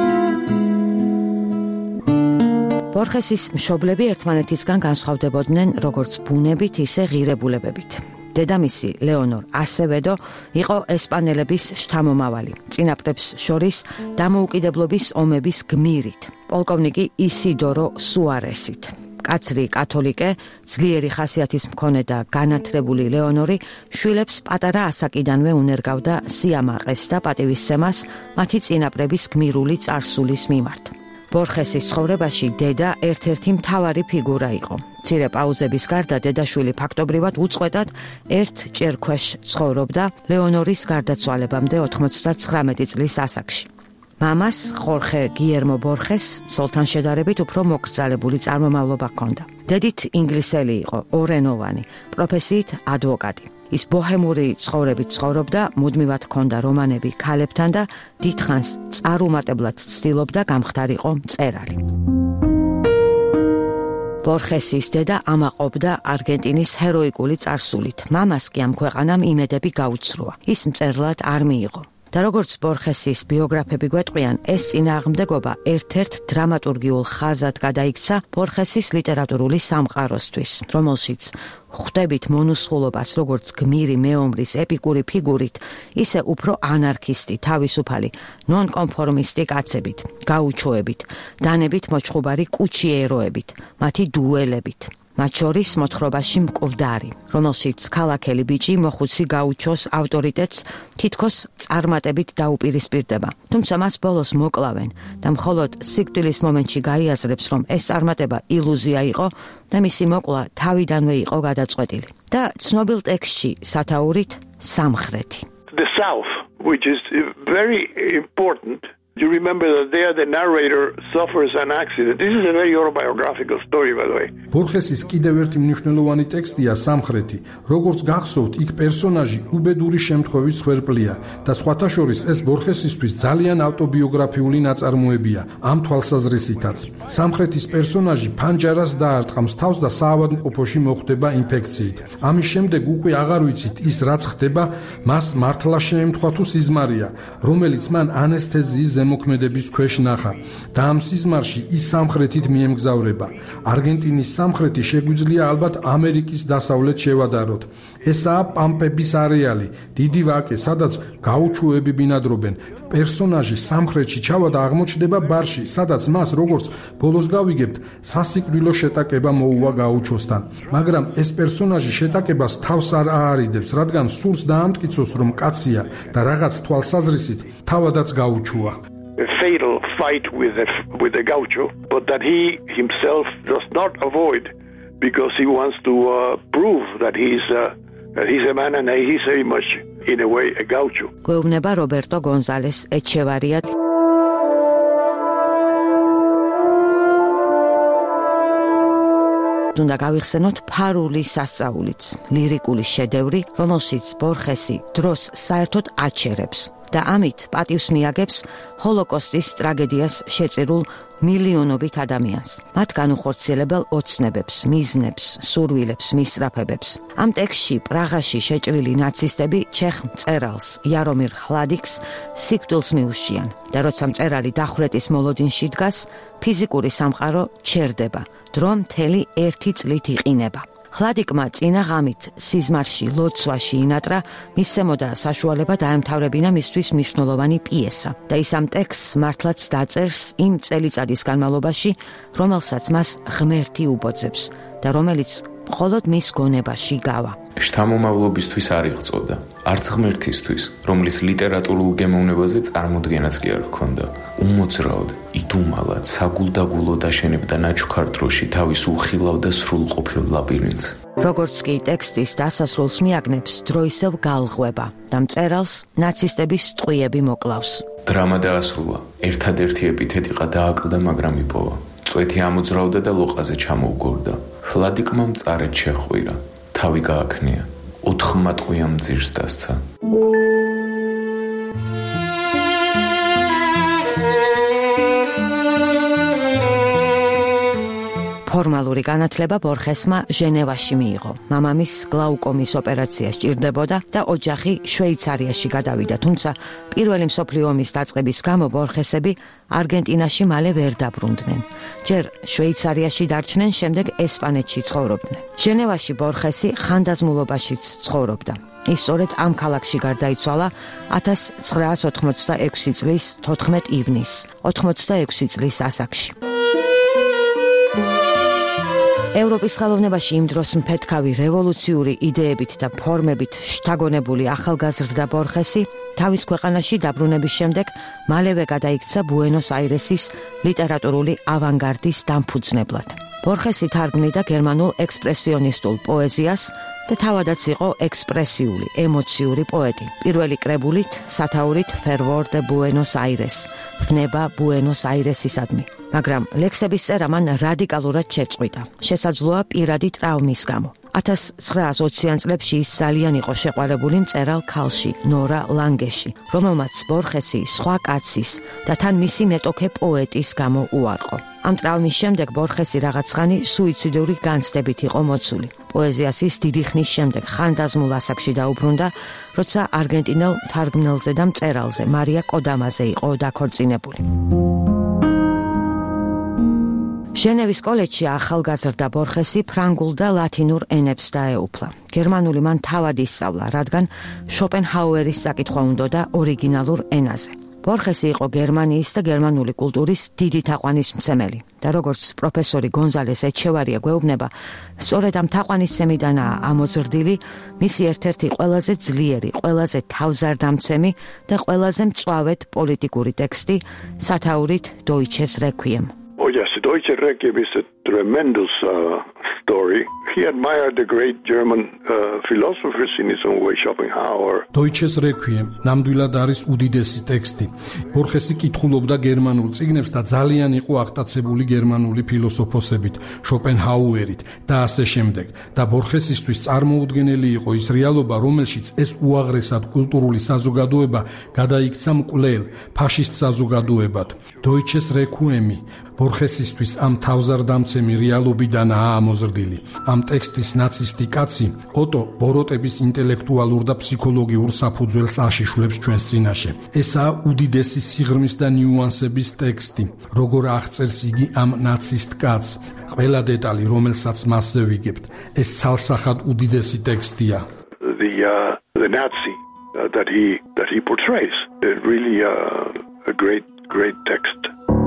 ბორხესის მშობლები ერთმანეთისგან განსხვავდებოდნენ როგორც ბუნებით, ისე ღირებულებებით. დედამისი ლეონორ ასევედო იყო ესპანელების შთამომავალი, წინაპრებს შორის დამოუკიდებლობის ომების გმირით, პოლკოვნიკი ისიდორო სუარესით. კაცრი კათოლიკე, ძლიერი ხასიათის მქონე და განათლებული ლეონორი შვილებს პატარა ასაკიდანვე უნერგავდა სიამაყეს და პატივისცემას მათი წინაპრების გმირული წარსულის მიმართ. ბორხესის ცხოვრებაში დედა ერთ-ერთი მთავარი ფიგურა იყო. მცირე პაუზების გარდა დედაშვილი ფაქტობრივად უწყვეტად ერთ ჭერქვეშ ცხოვრობდა ლეონორის გარდაცვალებამდე ოცდათვრამეტი წლის ასაკში. მამას, ხორხე გიერმო ბორხეს, ცოლთან შედარებით უფრო მოკრძალებული წარმომავლობა ჰქონდა. დედით ინგლისელი იყო, ორენოვანი, პროფესიით ადვოკატი. ის ბოჰემური ცხოვრებით ცხოვრობდა, მუდმივად ჰქონდა რომანები ქალებთან და დიდხანს წარუმატებლად ცდილობდა გამხდარიყო მწერალი. ბორხესის დედა ამაყობდა არგენტინის ჰეროიკული წარსულით. მამას კი ამ ქვეყანამ იმედები გაუცრუა. ის მწერლად არ მიიღო. და როგორც ბორხესის ბიოგრაფები გვეტყვიან, ეს წინააღმდეგობა ერთ-ერთ დრამატურგიულ ხაზად გადაიქცა ბორხესის ლიტერატურული სამყაროსთვის, რომელშიც ხვდებით მონუსხულობას როგორც გმირი მეომრის ეპიკური ფიგურით, ისე უფრო ანარქისტი, თავისუფალი, ნონკონფორმისტი კაცებით, გაუჩოებით, დანებით მოჩხუბარი კუჩიეროებით, მათი დუელებით. მათ შორის მოთხრობაში მკვდარი, რომელშიც ქალაქელი ბიჭი მოხუცი გაუჩოს ავტორიტეტს თითქოს წარმატებით დაუპირისპირდება. თუმცა მას ბოლოს მოკლავენ და მხოლოდ სიკვდილის მომენტში გაიაზრებს, რომ ეს წარმატება ილუზია იყო და მისი მოკლა თავიდანვე იყო გადაწყვეტილი. და ცნობილ ტექსტში სათაურით სამხრეთი. The South, which is very important. You remember that there the narrator suffers an accident. This is a very autobiographical story, by the way. ბორხესის კიდევ ერთი მნიშვნელოვანი ტექსტია სამხრეთი. როგორც გახსოვთ, იქ პერსონაჟი უბედური შემთხვევის ხერხია და სხვათა შორის ეს ბორხესისთვის ძალიან ავტობიოგრაფიული ნაწარმოებია ამ თვალსაზრისითაც. სამხრეთის პერსონაჟი ფანჯარას დაარტყამს თავს და საავადმყოფოში მოხვდება ინფექციით. ამის შემდეგ უკვე აღარ ვიცით ის რაც ხდება, მას მართლა შეემთხვა თუ სიზმარია, რომელიც მან ანესთეზიის ზემოქმედების ქვეშ ნახა და ამ სიზმარში ის სამხრეთით მიემგზავრება. არგენტინის სამხრეთი შეგვიძლია ალბათ ამერიკის დასავლეთ შევადაროთ. ესაა პამპების არეალი, დიდი ვაკე, სადაც გაუჩოები ბინადრობენ. პერსონაჟი სამხრეთში ჩავა და აღმოჩნდება ბარში, სადაც მას როგორც ბოლოს გავიგებთ, სასიკვდილო შეტაკება მოუვა გაუჩოსთან. მაგრამ ეს პერსონაჟი შეტაკებას თავს არ აარიდებს, რადგან სურს დაამტკიცოს, რომ კაცია და რაღაც თვალსაზრისით თავადაც გაუჩოა. A fatal fight with the, with the gaucho, but that he himself does not avoid because he wants to uh, prove that he's, uh, that he's a man and he's very much, in a way, a gaucho. გვეუბნება რობერტო გონზალეს ეჩევარია. უნდა გავიხსენოთ ფარული სასწაულიც, ლირიკული შედევრი, რომელშიც ბორხესი დროს საერთოდ აჩერებს და ამით პატივს მიაგებს ჰოლოკოსტის ტრაგედიას შეწირულ მილიონობით ადამიანს, მათ განუხორციელებელ ოცნებებს, მიზნებს, სურვილებს, მისწრაფებებს. ამ ტექსტში პრაღაში შეჭრილი ნაცისტები ჩეხ მწერალს იარომირ ჰლადიკს სიკვდილს მიუშიან და როცა მწერალი დახვრეტის მოლოდინში დგას, ფიზიკური სამყარო ჩერდება, დრო მთელი ერთი წლით იყინება. ჰლადიკმა წინა ღამით სიზმარში, ლოცვაში ინატრა, მისცემოდა საშუალება დაემთავრებინა მისთვის მნიშვნელოვანი პიესა და ის ამ ტექსტს მართლაც დაწერს იმ წელიწადის განმავლობაში, რომელსაც მას ღმერთი უბოძებს და რომელიც მხოლოდ მის გონებაში გავა. შთამომავლობისთვის არ იღწოდა, არც ღმერთისთვის, რომლის ლიტერატურულ გემოვნებაზე წარმოდგენაც კი არ ჰქონდა. უმოძრაოდ, იდუმალად, საგულდაგულო დაშენებდა ნაჩუქარ დროში თავის უხილავ და სრულყოფილ ლაბირინთს. როგორც კი ტექსტის დასასრულს მიაგნებს, დრო ისევ გალღვება და მწერალს ნაცისტების ტყვიები მოკლავს. დრამა დაასრულა, ერთადერთი ეპითეტიყა დააკლდა, მაგრამ იპოვა. წვეთი ამოძრავდა და ლოყაზე ჩამოუგორდა. ჰლადიკმა მწარედ შეხვირა, თავი გააქნია, ოთხმატყვიან ძირს დასცა. ფორმალური განათლება ბორხესმა ჟენევაში მიიღო. მამამის გლაუკომის ოპერაცია სჭირდებოდა და ოჯახი შვეიცარიაში გადავიდა, თუმცა პირველი მსოფლიო ომის დაწყების გამო ბორხესები არგენტინაში მალე ვერ დაბრუნდნენ. ჯერ შვეიცარიაში დარჩნენ, შემდეგ ესპანეთში ცხოვრობდნენ. ჟენევაში ბორხესი ხანდაზმულობაშიც ცხოვრობდა. ის სწორედ ამ ქალაქში გარდაიცვალა ათას ცხრაას ოთხმოცდაექვსი წლის თოთხმეტ ივნისს, ოთხმოცდაექვსი წლის ასაკში. ევროპის ხელოვნებაში იმ დროს მფეთქავი რევოლუციური იდეებით და ფორმებით შთაგონებული ახალგაზრდა ბორხესი თავის ქვეყანაში დაბრუნების შემდეგ მალევე გადაიქცა ბუენოს-აირესის ლიტერატურული ავანგარდის დამფუძნებლად. ბორხესი თარგმნიდა გერმანულ ექსპრესიონისტულ პოეზიას და თავადაც იყო ექსპრესიული, ემოციური პოეტი. პირველი კრებულით, სათაურით Fervor de Buenos Aires, ვნება ბუენოს-აირესისადმი. მაგრამ ლექსების წერა მან რადიკალურად შეწყვიტა. შესაძლოა პირადი ტრავმის გამო. ათას ცხრაას ოციან წლებში ის ძალიან იყო შეყვარებული მწერალ ქალში, ნორა ლანგეში, რომელმაც ბორხესი სხვა კაცის და თან მისი მეტოქე პოეტის გამო უარყო. ამ ტრავმის შემდეგ ბორხესი რაღაც ხანი სუიციდური განცდებით იყო მოცული. პოეზიას ის დიდი ხნის შემდეგ ხანდაზმულ ასაკში დაუბრუნდა, როცა არგენტინელ თარგმნელზე და მწერალზე მარია კოდამაზე იყო დაქორწინებული. ჟენევის კოლეჯში ახალგაზრდა ბორხესი ფრანგულ და ლათინურ ენებს დაეუფლა. გერმანული მან თავად ისწავლა, რადგან შოპენჰაუერის საკითხვა უნდოდა ორიგინალურ ენაზე. ბორხესი იყო გერმანიის და გერმანული კულტურის დიდი თაყვანისმცემელი და როგორც პროფესორი გონზალეს ეჩევარია გვეუბნება, სწორედ ამ თაყვანისცემიდანაა ამოზრდილი მისი ერთ-ერთი ყველაზე ძლიერი, ყველაზე თავზარდამცემი და ყველაზე მწვავედ პოლიტიკური ტექსტი სათაურით Deutsches Requiem. Oh yes, Deutsche Requiem is a tremendous uh, story. He admired the great German uh, philosophers in his own way, Schopenhauer. Deutsches Requiem ნამდვილად არის უდიდესი ტექსტი. ბორხესი კითხულობდა გერმანულ წიგნებს და ძალიან იყო აღტაცებული გერმანული ფილოსოფოსებით, შოპენჰაუერით და ასე შემდეგ. და ბორხესისთვის წარმოუდგენელი იყო ის რეალობა, რომელშიც ეს უაღრესად კულტურული საზოგადოება გადაიქცა მკვლელ ფაშისტ საზოგადოებად. Deutsches Requiem ბორხესისთვის ამ თავზარდამცემი რეალობიდანაა ამოზრდილი. ამ ტექსტის ნაცისტი კაცი ოტო ბოროტების ინტელექტუალურ და ფსიქოლოგიურ საფუძველს აშიშვლებს ჩვენს წინაშე. ესაა უდიდესი სიღრმის და ნიუანსების ტექსტი, როგორ აღწერს იგი ამ ნაცისტ კაცს. ყველა დეტალი, რომელსაც მასზე ვიგებთ, ეს ცალსახად უდიდესი ტექსტია. The uh, the Nazi uh, that he that he portrays, it really uh, a great great text.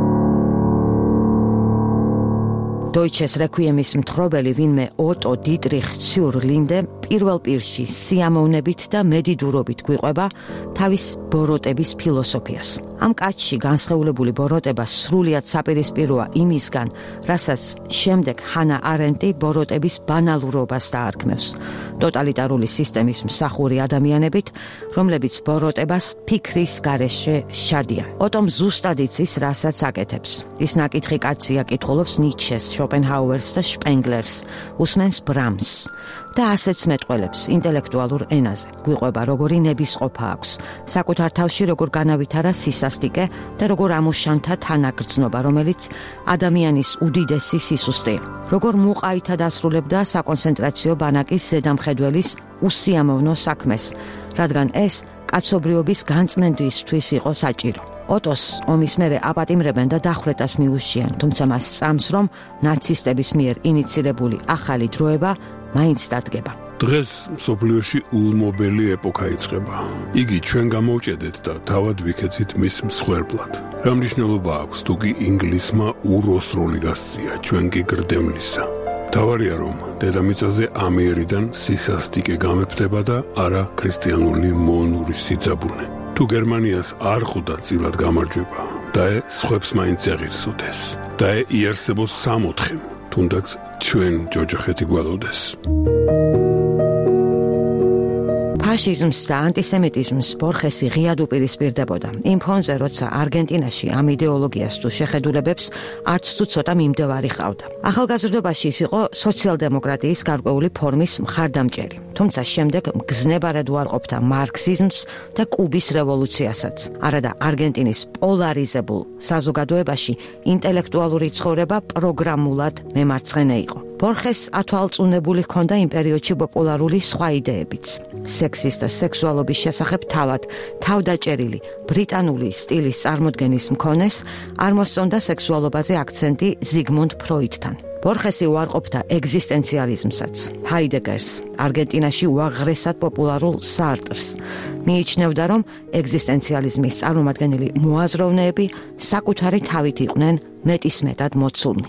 Deutsches Requiem-ის მთხრობელი ვინმე ოტო დიტრიხ ციურ ლინდე პირველ პირში სიამოვნებით და მედიდურობით გვიყვება თავის ბოროტების ფილოსოფიას. ამ კაცში განსხეულებული ბოროტება სრულიად საპირისპიროა იმისგან, რასაც შემდეგ ჰანა არენტი ბოროტების ბანალურობას დაარქმევს. ტოტალიტარული სისტემის მსახური ადამიანებით, რომლებიც ბოროტებას ფიქრის გარეშე შადიან. ოტომ ზუსტად იცის, რასაც აკეთებს. ის ნაკითხი კაცია, კითხულობს ნიცშეს, შოპენჰაუერს და შპენგლერს, უსმენს ბრამს და ასეც მეტყველებს ინტელექტუალურ ენაზე. გვიყვება, როგორი ნებისყოფა აქვს, საკუთარ თავში როგორ განავითარა სისასტიკე და როგორ ამოშანთა თანაგრძნობა, რომელიც ადამიანის უდიდესი სისუსტეა. როგორ მუყაითად ასრულებდა საკონცენტრაციო ბანაკის ზედამხედველის უსიამოვნო საქმეს, რადგან ეს კაცობრიობის განწმენდისთვის იყო საჭირო. ოტოს ომის მერე აპატიმრებენ და დახვრეტას მიუშიან, თუმცა მას წამს, რომ ნაცისტების მიერ ინიცირებული ახალი დროება მაინც დადგება. დღეს მსოფლიოში ულმობელი ეპოქა იწყება. იგი ჩვენ გამოვჭედეთ და თავად ვიქეცით მის მსხვერპლად. რა მნიშვნელობა აქვს, თუ კი ინგლისმა უროსროლი გასწია, ჩვენ კი გრდემლისა. თავარია, რომ დედამიწაზე ამიერიდან სისასტიკე გამეფდება და არა ქრისტიანული მონური სიძაბუნე. თუ გერმანიას არ ხვდა წილად გამარჯვება და სხვებს მაინც ეღირსოდეს და იარსებოს სამოთხე, თუნდაც ჩვენ ჯოჯოხეთი გვალოდეს. ფაშიზმს და ანტისემიტიზმს ბორხესი ღიად უპირისპირდებოდა. იმ ფონზე, როცა არგენტინაში ამ იდეოლოგიას თუ შეხედულებებს არც თუ ცოტა მიმდევარი ჰყავდა. ახალგაზრდობაში ის იყო სოციალ-დემოკრატიის გარკვეული ფორმის მხარდამჭერი, თუმცა შემდეგ მგზნებარად უარყოფდა მარქსიზმს და კუბის რევოლუციასაც. არადა არგენტინის პოლარიზებულ საზოგადოებაში ინტელექტუალური ცხოვრება პროგრამულად მემარცხენე იყო. ბორხეს ათვალწუნებული ჰქონდა იმ პერიოდში პოპულარული სხვა იდეებიც. სექსის და სექსუალობის შესახებ თავად თავდაჭერილი ბრიტანული სტილის წარმოდგენის მქონეს არ მოსწონდა სექსუალობაზე აქცენტი ზიგმუნდ ფროიდთან. ბორხესი უარყოფდა ეგზისტენციალიზმსაც, ჰაიდეგერს, არგენტინაში უაღრესად პოპულარულ სარტრს. მიიჩნევდა, რომ ეგზისტენციალიზმის წარმომადგენელი მოაზროვნეები საკუთარი თავით იყვნენ მეტისმეტად მოცულნი.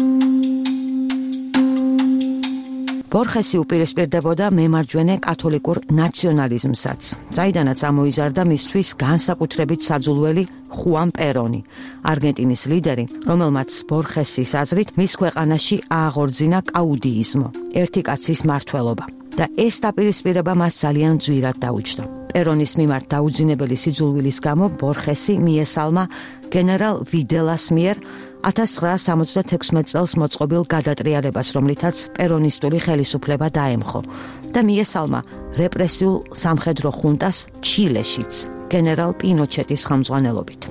ბორხესი უპირისპირდებოდა მემარჯვენე კათოლიკურ ნაციონალიზმსაც, საიდანაც ამოიზარდა მისთვის განსაკუთრებით საძულველი ხუან პერონი, არგენტინის ლიდერი, რომელმაც ბორხესის აზრით მის ქვეყანაში ააღორძინა კაუდიიზმო, ერთი კაცის მმართველობა. და ეს დაპირისპირება მას ძალიან ძვირად დაუჯდა. პერონის მიმართ დაუძინებელი სიძულვილის გამო ბორხესი მიესალმა გენერალ ვიდელას მიერ ათას ცხრაას სამოცდათექვსმეტ წელს მოწყობილ გადატრიალებას, რომლითაც პერონისტული ხელისუფლება დაემხო და მიესალმა რეპრესიულ სამხედრო ხუნტას ჩილეშიც, გენერალ პინოჩეტის ხელმძღვანელობით.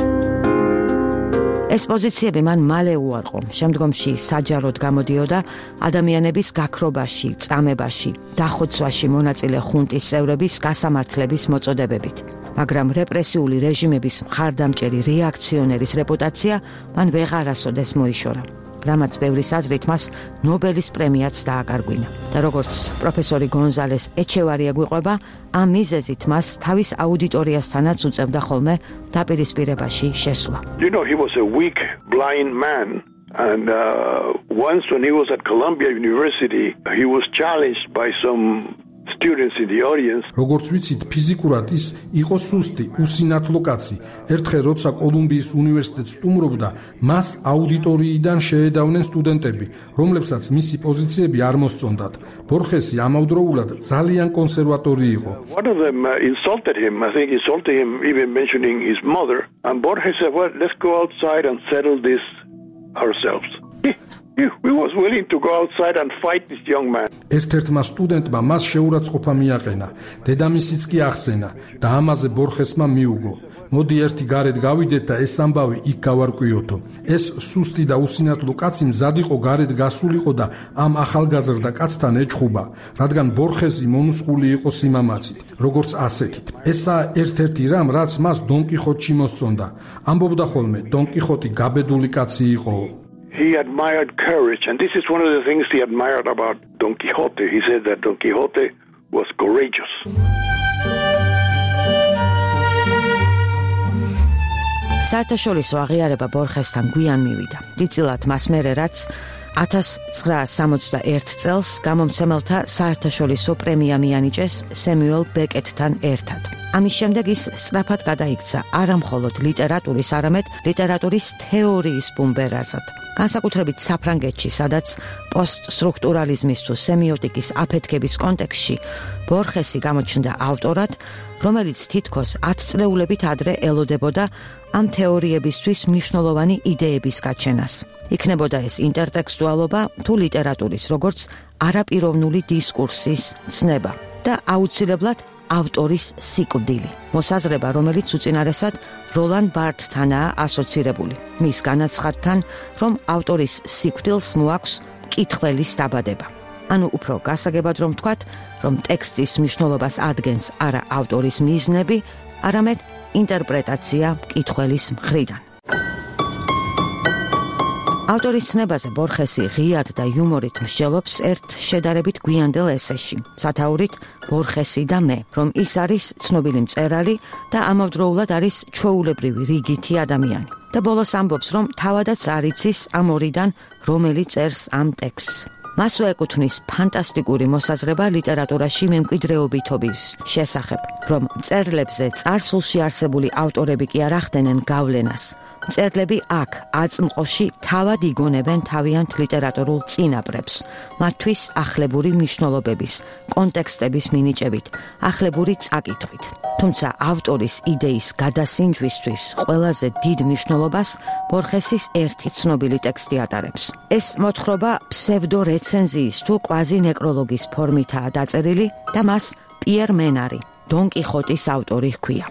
ეს პოზიციები მან მალე უარყო. შემდგომში საჯაროდ გამოდიოდა ადამიანების გაქრობაში, წამებაში, დახოცვაში მონაწილე ხუნტის წევრების გასამართლების მოწოდებებით. მაგრამ რეპრესიული რეჟიმების მხარდამჭერი რეაქციონერის რეპუტაცია მან ვეღარასოდეს მოიშორა. რამაც ბევრის აზრით მას ნობელის პრემიაც დააკარგვინა. და როგორც პროფესორი გონზალეს ეჩევარია გვიყვება, ამ მიზეზით მას თავის აუდიტორიასთანაც უწევდა ხოლმე დაპირისპირებაში შესვლა. You know, he was a weak, blind man. And uh, once when he was at Columbia University, he was challenged by some students in the audience. როგორც ვიცით, ფიზიკურად ის იყო სუსტი, უსინათლო კაცი. ერთხელ როცა კოლუმბიის უნივერსიტეტს სტუმრობდა, მას აუდიტორიიდან შეედავნენ სტუდენტები, რომლებსაც მისი პოზიციები არ მოსწონდათ. ბორხესი ამავდროულად ძალიან კონსერვატორი იყო. One of them uh, insulted him, I think insulted him even mentioning his mother. And Borges said, well, let's go outside and settle this ourselves. He, he, he was willing to go outside and fight this young man. ერთ-ერთმა სტუდენტმა მას შეურაცხყოფა მიაყენა. დედამისიც კი ახსენა და ამაზე ბორხესმა მიუგო. მოდი ერთი გარეთ გავიდეთ და ეს ამბავი იქ გავარკვიოთო. ეს სუსტი და უსინათლო კაცი მზად იყო გარეთ გასულიყო და ამ ახალგაზრდა კაცთან ეჭხუბა, რადგან ბორხესი მონუსხული იყო სიმამაცით, როგორც ასეთით. ესაა ერთ-ერთი რამ, რაც მას დონ კიხოტში მოსწონდა. ამბობდა ხოლმე, დონ კიხოტი გაბედული კაცი იყო. He admired courage, and this is one of the things he admired about Don Quixote. He said that Don Quixote was courageous. საერთაშორისო აღიარება ბორხესთან გვიან მივიდა. დიდწილად მას მერე რაც ათას ცხრაას სამოცდაერთი წელს გამომცემელთა საერთაშორისო პრემია მიანიჭეს სემიუელ ბეკეტთან ერთად. ამის შემდეგ ის სწრაფად გადაიქცა არა მხოლოდ ლიტერატურის, არამედ ლიტერატურის თეორიის ბუმბერაზად. განსაკუთრებით საფრანგეთში, სადაც პოსტსტრუქტურალიზმის თუ სემიოტიკის აფეთქების კონტექსტში ბორხესი გამოჩნდა ავტორად, რომელიც თითქოს ათწლეულებით ადრე ელოდებოდა ამ თეორიებისთვის მნიშვნელოვანი იდეების გაჩენას. იქნებოდა ეს ინტერტექსტუალობა თუ ლიტერატურის, როგორც არაპიროვნული დისკურსის ცნება და აუცილებლად ავტორის სიკვდილი. მოსაზრება, რომელიც უწინარესად როლან ბართთანაა ასოცირებული. მის განაცხადთან, რომ ავტორის სიკვდილს მოაქვს მკითხველის დაბადება. ანუ უფრო გასაგებად რომ ვთქვათ, რომ ტექსტის მნიშვნელობას ადგენს არა ავტორის მიზნები, არამედ ინტერპრეტაცია მკითხველის მხრიდან. ავტორის ცნებაზე ბორხესი ღიად და იუმორით მსჯელობს ერთ შედარებით გვიანდელ ესეში, სათაურით ბორხესი და მე, რომ ის არის ცნობილი მწერალი და ამავდროულად არის ჩვეულებრივი რიგითი ადამიანი. და ბოლოს ამბობს, რომ თავადაც არ იცის ამ ორიდან რომელი წერს ამ ტექსტს. მასვე ეკუთვნის ფანტასტიკური მოსაზრება ლიტერატურაში მემკვიდრეობითობის შესახებ, რომ მწერლებზე წარსულში არსებული ავტორები კი არ ახდენენ გავლენას. მწერლები აქ აწმყოში თავად იგონებენ თავიანთ ლიტერატურულ წინაპრებს, მათთვის ახლებური მნიშვნელობების, კონტექსტების მინიჭებით, ახლებური წაკითხვით. თუმცა ავტორის იდეის გადასინჯვისთვის ყველაზე დიდ მნიშვნელობას ბორხესის ერთი ცნობილი ტექსტი ატარებს. ეს მოთხრობა ფსევდორეცენზიის თუ კვაზი-ნეკროლოგის ფორმითაა დაწერილი და მას პიერ მენარი, დონ კიხოტის ავტორი ჰქვია.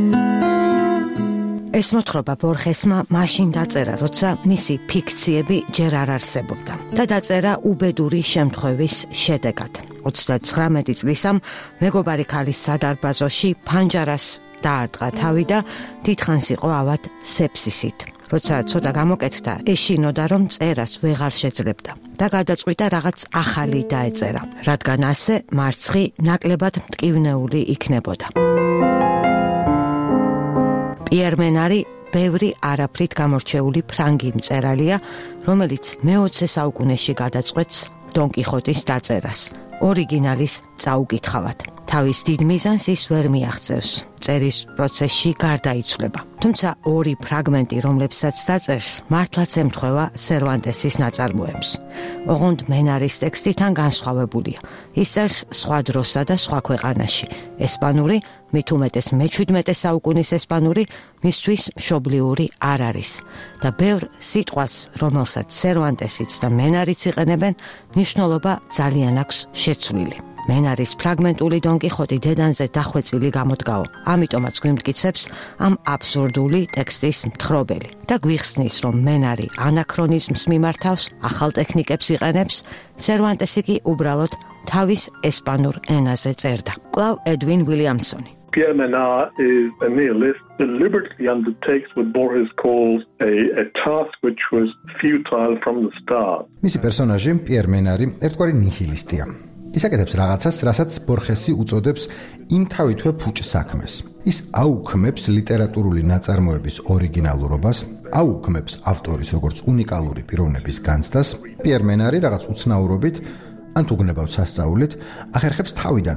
ეს მოთხრობა ბორხესმა მაშინ დაწერა, როცა მისი ფიქციები ჯერ არ არსებობდა და დაწერა უბედური შემთხვევის შედეგად. ოცდაცხრამეტი წლისამ მეგობარი ქალის სადარბაზოში ფანჯარას დაარტყა თავი და დიდხანს იყო ავად სეფსისით. როცა ცოტა გამოკეთდა, ეშინოდა, რომ წერას ვეღარ შეძლებდა და გადაწყვიტა რაღაც ახალი დაეწერა, რადგან ასე მარცხი ნაკლებად მტკივნეული იქნებოდა. პიერ მენარი ბევრი არაფრით გამორჩეული ფრანგი მწერალია, რომელიც მეოცე საუკუნეში გადაწყვეტს დონ კიხოტის დაწერას, ორიგინალის წაუკითხავად. თავის დიდ მიზანს ის ვერ მიაღწევს, წერის პროცესში გარდაიცვლება. თუმცა ორი ფრაგმენტი, რომლებსაც დაწერს, მართლაც ემთხვევა სერვანტესის ნაწარმოებს. ოღონდ მენარის ტექსტი თან განსხვავებულია. ის წერს სხვა დროსა და სხვა ქვეყანაში. ესპანური, მით უმეტეს მეჩვიდმეტე საუკუნის ესპანური, მისთვის მშობლიური არ არის. და ბევრ სიტყვას, რომელსაც სერვანტესიც და მენარიც იყენებენ, მნიშვნელობა ძალიან აქვს შეცვლილი. მენარის ფრაგმენტული დონ კიხოტი დედანზე დახვეწილი გამოდგაო. ამიტომაც გვიმტკიცებს ამ აბსურდული ტექსტის მთხრობელი და გვიხსნის, რომ მენარი ანაქრონიზმს მიმართავს, ახალ ტექნიკებს იყენებს, სერვანტესი კი უბრალოდ თავის ესპანურ ენაზე წერდა. კлау ედვინ ვილიამსონი. Pierre Menard is a nihilist, deliberately undertakes what Borges calls a, a task which was futile from the start. მისი პერსონაჟი პიერ მენარი ერთგვარი ნიჰილისტია. ის აკეთებს რაღაცას, რასაც ბორხესი უწოდებს იმთავითვე ფუჭ საქმეს. ის აუქმებს ლიტერატურული ნაწარმოების ორიგინალურობას, აუქმებს ავტორის როგორც უნიკალური პიროვნების განცდას. პიერ მენარი რაღაც უცნაურობით ან თუ გნებავთ სასწაულით ახერხებს თავიდან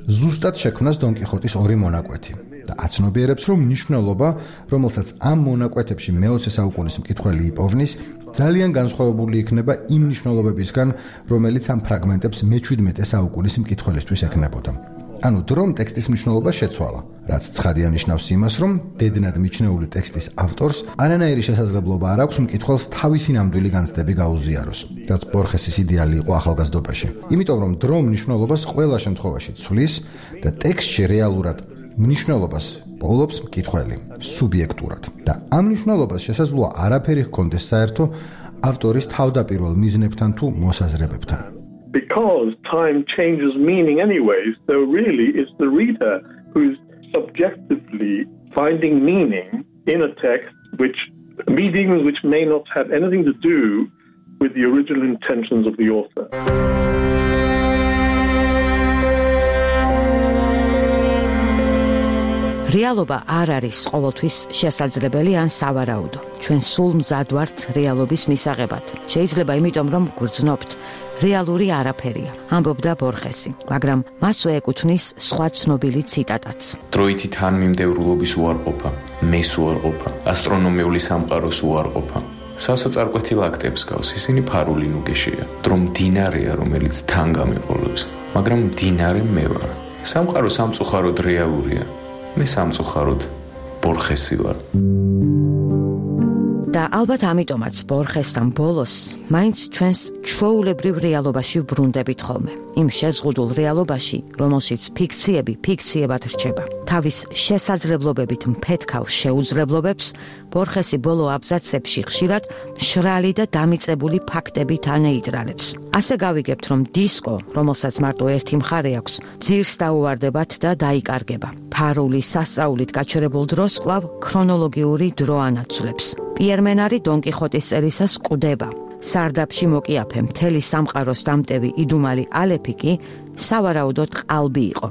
ზუსტად შექმნას დონ კიხოტის ორი მონაკვეთი და აცნობიერებს, რომ მნიშვნელობა, რომელსაც ამ მონაკვეთებში მეოცე საუკუნის მკითხველი იპოვნის, ძალიან განსხვავებული იქნება იმ მნიშვნელობებისგან, რომელიც ამ ფრაგმენტებს მეჩვიდმეტე საუკუნის მკითხველისთვის ექნებოდა. ანუ დრომ ტექსტის მნიშვნელობა შეცვალა, რაც ცხადია ნიშნავს იმას, რომ დედნად მიჩნეული ტექსტის ავტორს არანაირი შესაძლებლობა არ აქვს მკითხველს თავისი ნამდვილი განცდები გაუზიაროს, რაც ბორხესის იდეალი იყო ახალგაზრდობაში. იმიტომ რომ დრომ მნიშვნელობას ყველა შემთხვევაში ცვლის და ტექსტში რეალურად მნიშვნელობას პოულობს მკითხველი, სუბიექტურად. და ამ მნიშვნელობას შესაძლოა არაფერი ჰქონდეს საერთო ავტორის თავდაპირველ მიზნებთან თუ მოსაზრებებთან. Because time changes meaning anyways, so really it's the reader who's subjectively finding meaning in a text, which meanings which may not have anything to do with the original intentions of the author. რეალობა არ არის ყოველთვის შესაძლებელი ან სავარაუდო. ჩვენ სულ მზად ვართ რეალობის მისაღებად. შეიძლება იმიტომ რომ გვგრძნობთ რეალური არაფერია, ამბობდა ბორხესი, მაგრამ მასვე ეკუთვნის სხვა ცნობილი ციტატაც. დროითი თანმიმდევრულობის უარყოფა, მეს უარყოფა, ასტრონომიული სამყაროს უარყოფა. სასოწარკვეთი ლაქტებს გავს, ისინი ფარული ნუგეშია. დრო მდინარეა, რომელიც თან გამიყოლებს, მაგრამ მდინარე მე ვარ. სამყარო სამწუხაროდ რეალურია. მე სამწუხაროდ ბორხესი ვარ. და ალბათ ამიტომაც ბორხესთან ბოლოს მაინც ჩვენს ჩვეულებრივ რეალობაში ვბრუნდებით ხოლმე. იმ შეზღუდულ რეალობაში, რომელშიც ფიქციები ფიქციებად რჩება. თავის შესაძლებლობებით მფეთქავ შეუძლებლობებს ბორხესი ბოლო აბზაცებში ხშირად შრალი და დამიწებული ფაქტებით ანეიტრალებს. ასე გავიგებთ, რომ დისკო, რომელსაც მარტო ერთი მხარე აქვს, ძირს დაუვარდებათ და დაიკარგება. ფარული სასწაულით გაჩერებულ დროს კვლავ ქრონოლოგიური დრო ანაცვლებს. პიერ მენარი დონ კიხოტის წერისას კვდება. სარდაფში მოკიაფე მთელი სამყაროს დამტევი იდუმალი ალეფი კი სავარაუდოდ ყალბი იყო.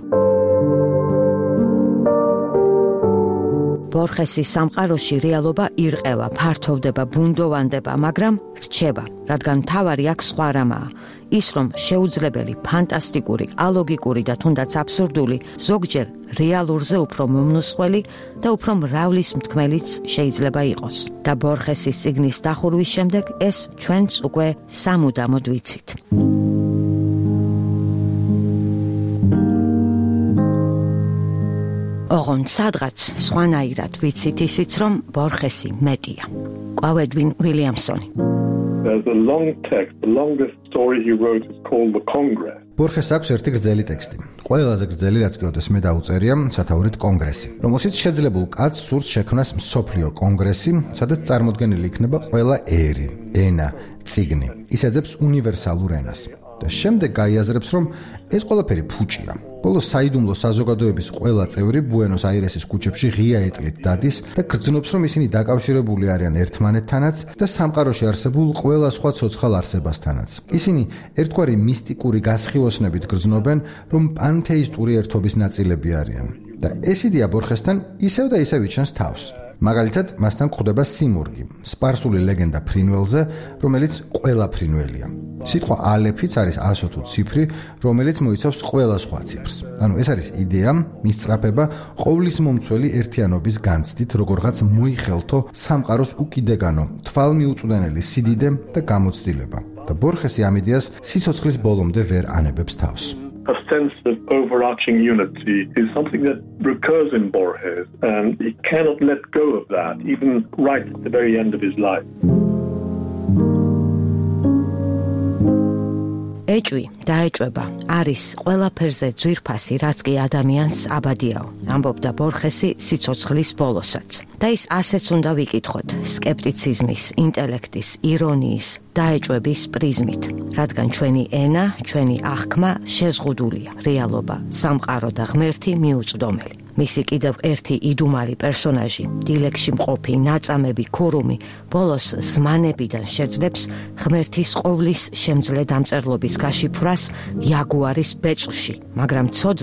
ბორხესის სამყაროში რეალობა ირყევა, ფართოვდება, ბუნდოვანდება, მაგრამ რჩება, რადგან მთავარი აქ სხვა რამაა. ის რომ შეუძლებელი, ფანტასტიკური, ალოგიკური და თუნდაც აბსურდული, ზოგჯერ რეალურზე უფრო მომნუსხველი და უფრო მრავლის მთქმელიც შეიძლება იყოს. და ბორხესის წიგნის დახურვის შემდეგ ეს ჩვენც უკვე სამუდამოდ ვიცით. ოღონდ სადღაც სხვანაირად ვიცით ისიც, რომ ბორხესი მეტია. ყვავედვინ ვილიამსონი. There's a long text, the longest story he wrote is called The Congress. ბორხეს აქვს ერთი გრძელი ტექსტი. ყველაზე გრძელი, რაც კი ოდესმე დაუწერია, სათაურით კონგრესი, რომელშიც შეძლებულ კაცს სურს შექმნას მსოფლიო კონგრესი, სადაც წარმოდგენილი იქნება ყველა ერი, ენა, წიგნი. ის ეძებს უნივერსალურ ენას. და შემდეგ გაიაზრებს, რომ ეს ყველაფერი ფუჭია. ბოლოს საიდუმლო საზოგადოების ყველა წევრი ბუენოს აირესის ქუჩებში ღია ეტლით დადის და გრძნობს, რომ ისინი დაკავშირებული არიან ერთმანეთთანაც და სამყაროში არსებულ ყველა სხვა ცოცხალ არსებასთანაც. ისინი ერთგვარი მისტიკური გასხივოსნებით გრძნობენ, რომ პანთეისტური ერთობის ნაწილები არიან. და ეს იდეა ბორხესთან ისევ და ისევ იჩენს თავს. მაგალითად, მასთან გვხვდება სიმურგი, სპარსული ლეგენდა ფრინველზე, რომელიც ყველა ფრინველია. სიტყვა ალეფიც არის ასო თუ ციფრი, რომელიც მოიცავს ყველა სხვა ციფრს. ანუ ეს არის იდეა, მისწრაფება ყოვლის მომცველი ერთიანობის განცდით, როგორღაც მოიხელთო სამყაროს უკიდეგანო, თვალმიუწვდენელი სიდიდე და გამოცდილება. და ბორხესი ამ იდეას სიცოცხლის ბოლომდე ვერ ანებებს თავს. A sense of overarching unity is something that recurs in Borges, and he cannot let go of that, even right at the very end of his life. ეჭვი დაეჭვება, არის ყველაფერზე ძვირფასი, რაც კი ადამიანს აბადიაო, ამბობდა ბორხესი სიცოცხლის ბოლოსაც. და ის ასეც უნდა ვიკითხოთ, სკეპტიციზმის, ინტელექტის, ირონიის, დაეჭვების პრიზმით, რადგან ჩვენი ენა, ჩვენი აღქმა შეზღუდულია, რეალობა, სამყარო და ღმერთი მიუწვდომელი. მისი კიდევ ერთი იდუმალი პერსონაჟი, დილეგში მყოფი, ნაწამები, ქურუმი, ბოლოს ზმანებიდან შეძლებს ღმერთის ყოვლის შემძლე დამწერლობის გაშიფვრას იაგუარის ბეწვში, მაგრამ ცოდნა,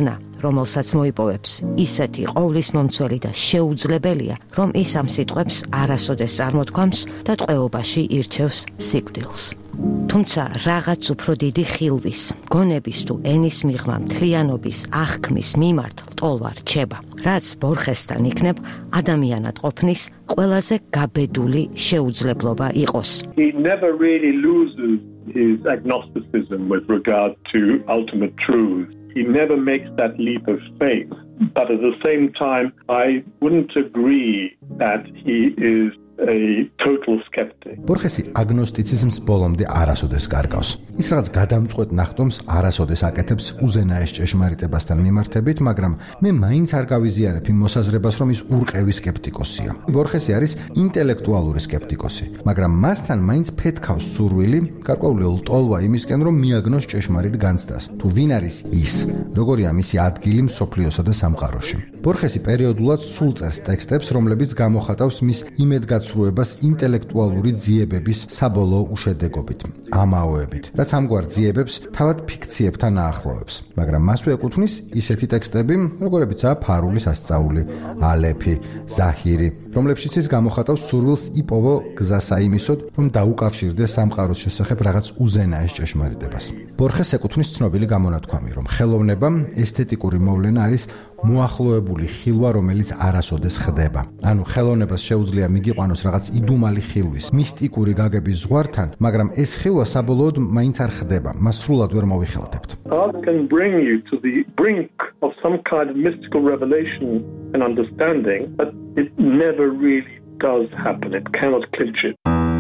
რომელსაც მოიპოვებს ისეთი ყოვლის მომცველი და შეუძლებელია, რომ ის ამ სიტყვებს არასოდეს წარმოთქვამს და ტყვეობაში ირჩევს სიკვდილს. თუმცა რაღაც უფრო დიდი ხილვის, გონების თუ ენის მიღმა მთლიანობის აღქმის მიმართ ლტოლვა რჩება, რაც ბორხესთან იქნებ ადამიანად ყოფნის ყველაზე გაბედული შეუძლებლობა იყოს. He never really loses his agnosticism with regard to ultimate truth. He never makes that leap of faith. But at the same time, I wouldn't agree that he is a total skeptic. ბორხესი აგნოსტიციზმს ბოლომდე არასოდეს კარგავს. ის რაღაც გადამწყვეტ ნახტომს არასოდეს აკეთებს უზენაეს ჭეშმარიტებასთან მიმართებით, მაგრამ მე მაინც არ გავიზიარებ იმ მოსაზრებას, რომ ის ურყევი სკეპტიკოსია. ბორხესი არის ინტელექტუალური სკეპტიკოსი, მაგრამ მასთან მაინც ფეთქავს სურვილი, გარკვეული ლტოლვა იმისკენ, რომ მიაგნოს ჭეშმარიტ განცდას. თუ ვინ არის ის, როგორია მისი ადგილი მსოფლიოსა და სამყაროში. ბორხესი პერიოდულად სულ წერს ტექსტებს, რომლებიც გამოხატავს მის იმედგაცრუებას ინტელექტუალური ძიებების საბოლოო უშედეგობით, ამაოებით, რაც ამგვარ ძიებებს თავად ფიქციებთან აახლოვებს. მაგრამ მასვე ეკუთვნის ისეთი ტექსტები, როგორებიცაა ფარულის ასწაული, ალეფი, ზაჰირი, რომლებშიც ის გამოხატავს სურვილს იპოვო გზა საიმისოდ, რომ დაუკავშირდეს სამყაროს შესახებ რაღაც უზენაეს ჭეშმარიტებას. ბორხეს ეკუთვნის ცნობილი გამონათქვამი, რომ ხელოვნება ესთეტიკური მოვლენა არის მოახლოებული ხილვა, რომელიც არასოდეს ხდება. ანუ ხელოვნებას შეუძლია მიგიყვანოს რაღაც იდუმალი ხილვის, მისტიკური გაგების ზღვართან, მაგრამ ეს ხილვა საბოლოოდ მაინც არ ხდება, მას სრულად ვერ მოვიხელთებთ. Art can bring you to the brink of some kind of mystical revelation and understanding, but it never really does happen. It cannot clinch it.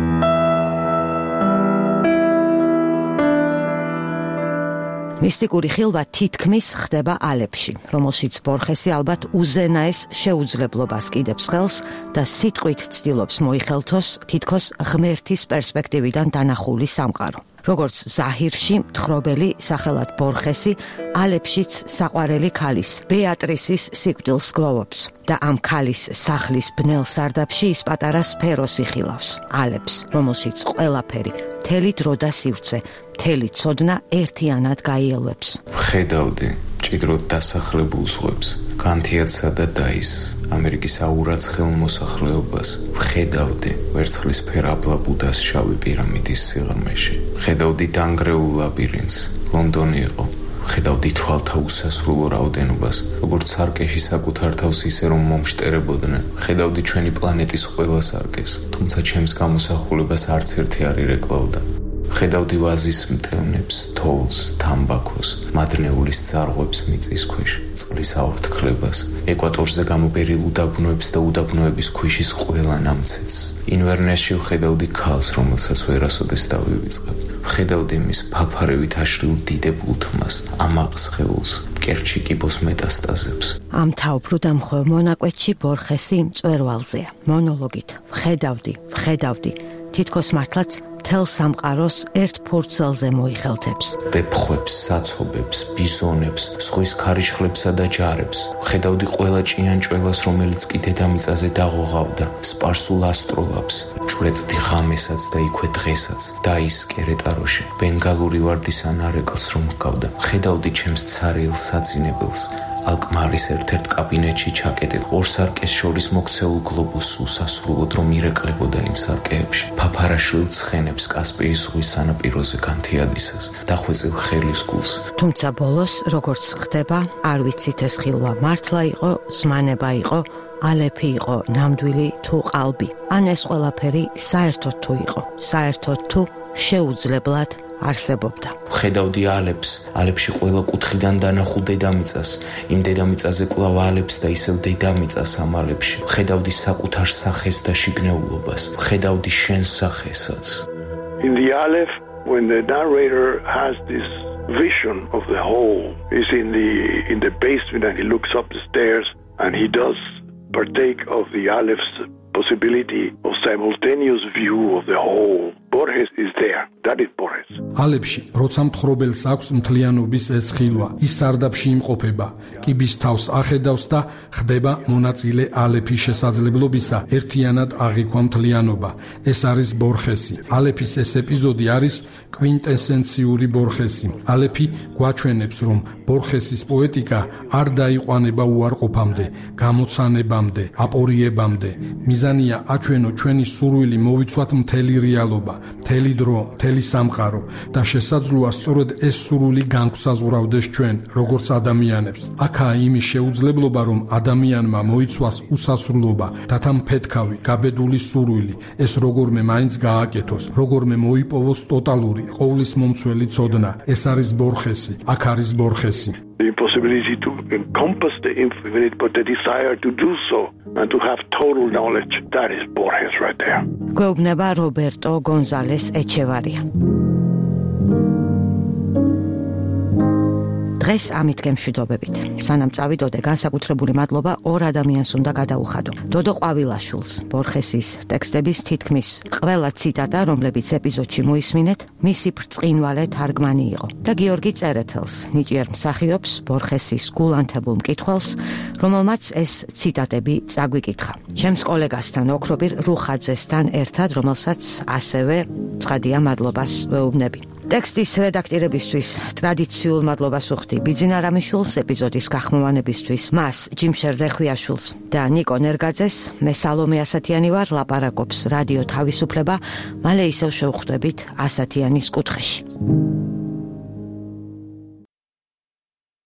მისტიკური ხილვა თითქმის ხდება ალეფში, რომელშიც ბორხესი ალბათ უზენაეს შეუძლებლობას კიდებს ხელს და სიტყვით ცდილობს მოიხელთოს თითქოს ღმერთის პერსპექტივიდან დანახული სამყარო. როგორც ზაჰირში მთხრობელი სახელად ბორხესი ალეფშიც საყვარელი ქალის ბეატრისის სიკვდილს გლოვობს და ამ ქალის სახლის ბნელ სარდაფში ის პატარა სფეროს იხილავს, ალეფს, რომელშიც ყველაფერი მთელი დრო და სივრცე, მთელი ცოდნა ერთიანად გაიელვებს. ვხედავდი მჭიდროდ დასახლებულ ზღვებს, განთიადსა და დაის, ამერიკის აურაც ხელმოსახლეობას. ვხედავდი ვერცხლის ფერაბლა ბუდას შავი პირამიდის სიღრმეში. ვხედავდი დანგრეულ ლაბირინთს, ლონდონი იყო. ვხედავდი თვალთა უსასრულო რაოდენობას, როგორც სარკეში საკუთარ თავს ისე რომ მომშტერებოდნენ. ვხედავდი ჩვენი პლანეტის ყველა სარკეს, თუმცა ჩემს გამოსახულებას არც ერთი არ ირეკლავდა. ვხედავდი ვაზის მტევნებს, თოვლს, თამბაქოს, მადნეულის ძარღვებს მიწის ქვეშ, წყლის აორთქლებას, ეკვატორზე გამობერილ უდაბნოებს და უდაბნოების ქვიშის ყველა ნამცეცს. ინვერნესში ვხედავდი ქალს, რომელსაც ვერასოდეს დავივიწყებ. ვხედავდი მის ფაფარევით აშლილ დიდებულ თმას, ამაყ სხეულს, მკერდში კიბოს მეტასტაზებს. ამ თავბრუ დამხვევ მონაკვეთში ბორხესი მწვერვალზეა. მონოლოგით ვხედავდი, ვხედავდი, თითქოს მართლაც მთელ სამყაროს ერთ ფურცელზე მოიხელთებს. ვეფხვებს, საცობებს, ბიზონებს, ზღვის ქარიშხლებსა და ჯარებს. ვხედავდი ყველა ჭიანჭველას, რომელიც კი დედამიწაზე დაღოღავდა, სპარსულ ასტროლაბს, ჭვრეტდი ღამესაც და იქვე დღესაც, და ის კერეტაროში, ბენგალური ვარდის ანარეკლს რომ ჰგავდა. ვხედავდი ჩემს ცარიელ საძინებელს, ალკმარის ერთ-ერთ კაბინეტში ჩაკეტილ ორ სარკეს შორის მოქცეულ გლობუსს უსასრულოდ რომ ირეკლებოდა იმ სარკეებში, ფაფარაშვილ ცხენებს კასპიის ზღვის სანაპიროზე განთიადისას, დახვეწილ ხელის გულს. თუმცა ბოლოს, როგორც ხდება, არ ვიცით ეს ხილვა მართლა იყო, ზმანება იყო, ალეფი იყო, ნამდვილი თუ ყალბი. ან ეს ყველაფერი საერთოდ თუ იყო, საერთოდ თუ შეუძლებლად არსებობდა. ვხედავდი ალეფს, ალეფში ყველა კუთხიდან დანახულ დედამიწას, იმ დედამიწაზე კვლავ ალეფს და ისევ დედამიწას ამ ალეფში. ვხედავდი საკუთარ სახეს და შიგნეულობას, ვხედავდი შენს სახესაც. In the Aleph, when the narrator has this vision of the whole, is in the in the basement and he looks up the stairs and he does partake of the Aleph's possibility of simultaneous view of the whole. Borges is there. That is Borges. ალებში, როცა მთხრობელს აქვს მთლიანობის ეს ხილვა, ის სარდაფში იმყოფება, კიბის თავს ახედავს და ხდება მონაწილე ალეფის შესაძლებლობისა ერთიანად აღიქვა მთლიანობა. ეს არის ბორხესი. ალეფის ეს ეპიზოდი არის კვინტესენციური ბორხესი. ალეფი გვაჩვენებს, რომ ბორხესის პოეტიკა არ დაიყვანება უარყოფამდე, გამოცანებამდე, აპორიებამდე. მიზანია აჩვენო ჩვენი სურვილი მოვიცვათ მთელი რეალობა, მთელი დრო, მთელი სამყარო და შესაძლოა სწორედ ეს სურვილი განგვსაზღვრავდეს ჩვენ, როგორც ადამიანებს. აქაა იმის შეუძლებლობა, რომ ადამიანმა მოიცვას უსასრულობა, დათამფეთქავი, გაბედული სურვილი, ეს როგორმე მაინც გააკეთოს, როგორმე მოიპოვოს ტოტალური, ყოვლის მომცველი ცოდნა. ეს არის ბორხესი, აქ არის ბორხესი. The impossibility to encompass the infinite, but the desire to do so and to have total knowledge. That is Borges right there. გვეუბნება რობერტო გონზალეს ეჩევარია. დღეს ამით გემშვიდობებით. სანამ წავიდოდე, განსაკუთრებული მადლობა ორ ადამიანს უნდა გადაუხადო. დოდო ყვავილაშვილს, ბორხესის ტექსტების თითქმის ყველა ციტატა, რომლებიც ეპიზოდში მოისმინეთ, მისი ბრწყინვალე თარგმანი იყო. და გიორგი წერეთელს, ნიჭიერ მსახიობს, ბორხესის გულანთებულ მკითხველს, რომელმაც ეს ციტატები წაგვიკითხა. ჩემს კოლეგასთან, ოქრობირ რუხაძესთან ერთად, რომელსაც ასევე ცხადია მადლობას ვეუბნები. ტექსტის რედაქტირებისთვის ტრადიციულ მადლობას უხდი ბიძინა რამიშვილს, ეპიზოდის გახმოვანებისთვის მას, ჯიმშერ რეხვიაშვილს და ნიკო ნერგაძეს. მე სალომე ასათიანი ვარ, ლაპარაკობს რადიო თავისუფლება. მალე ისევ შევხვდებით ასათიანის კუთხეში.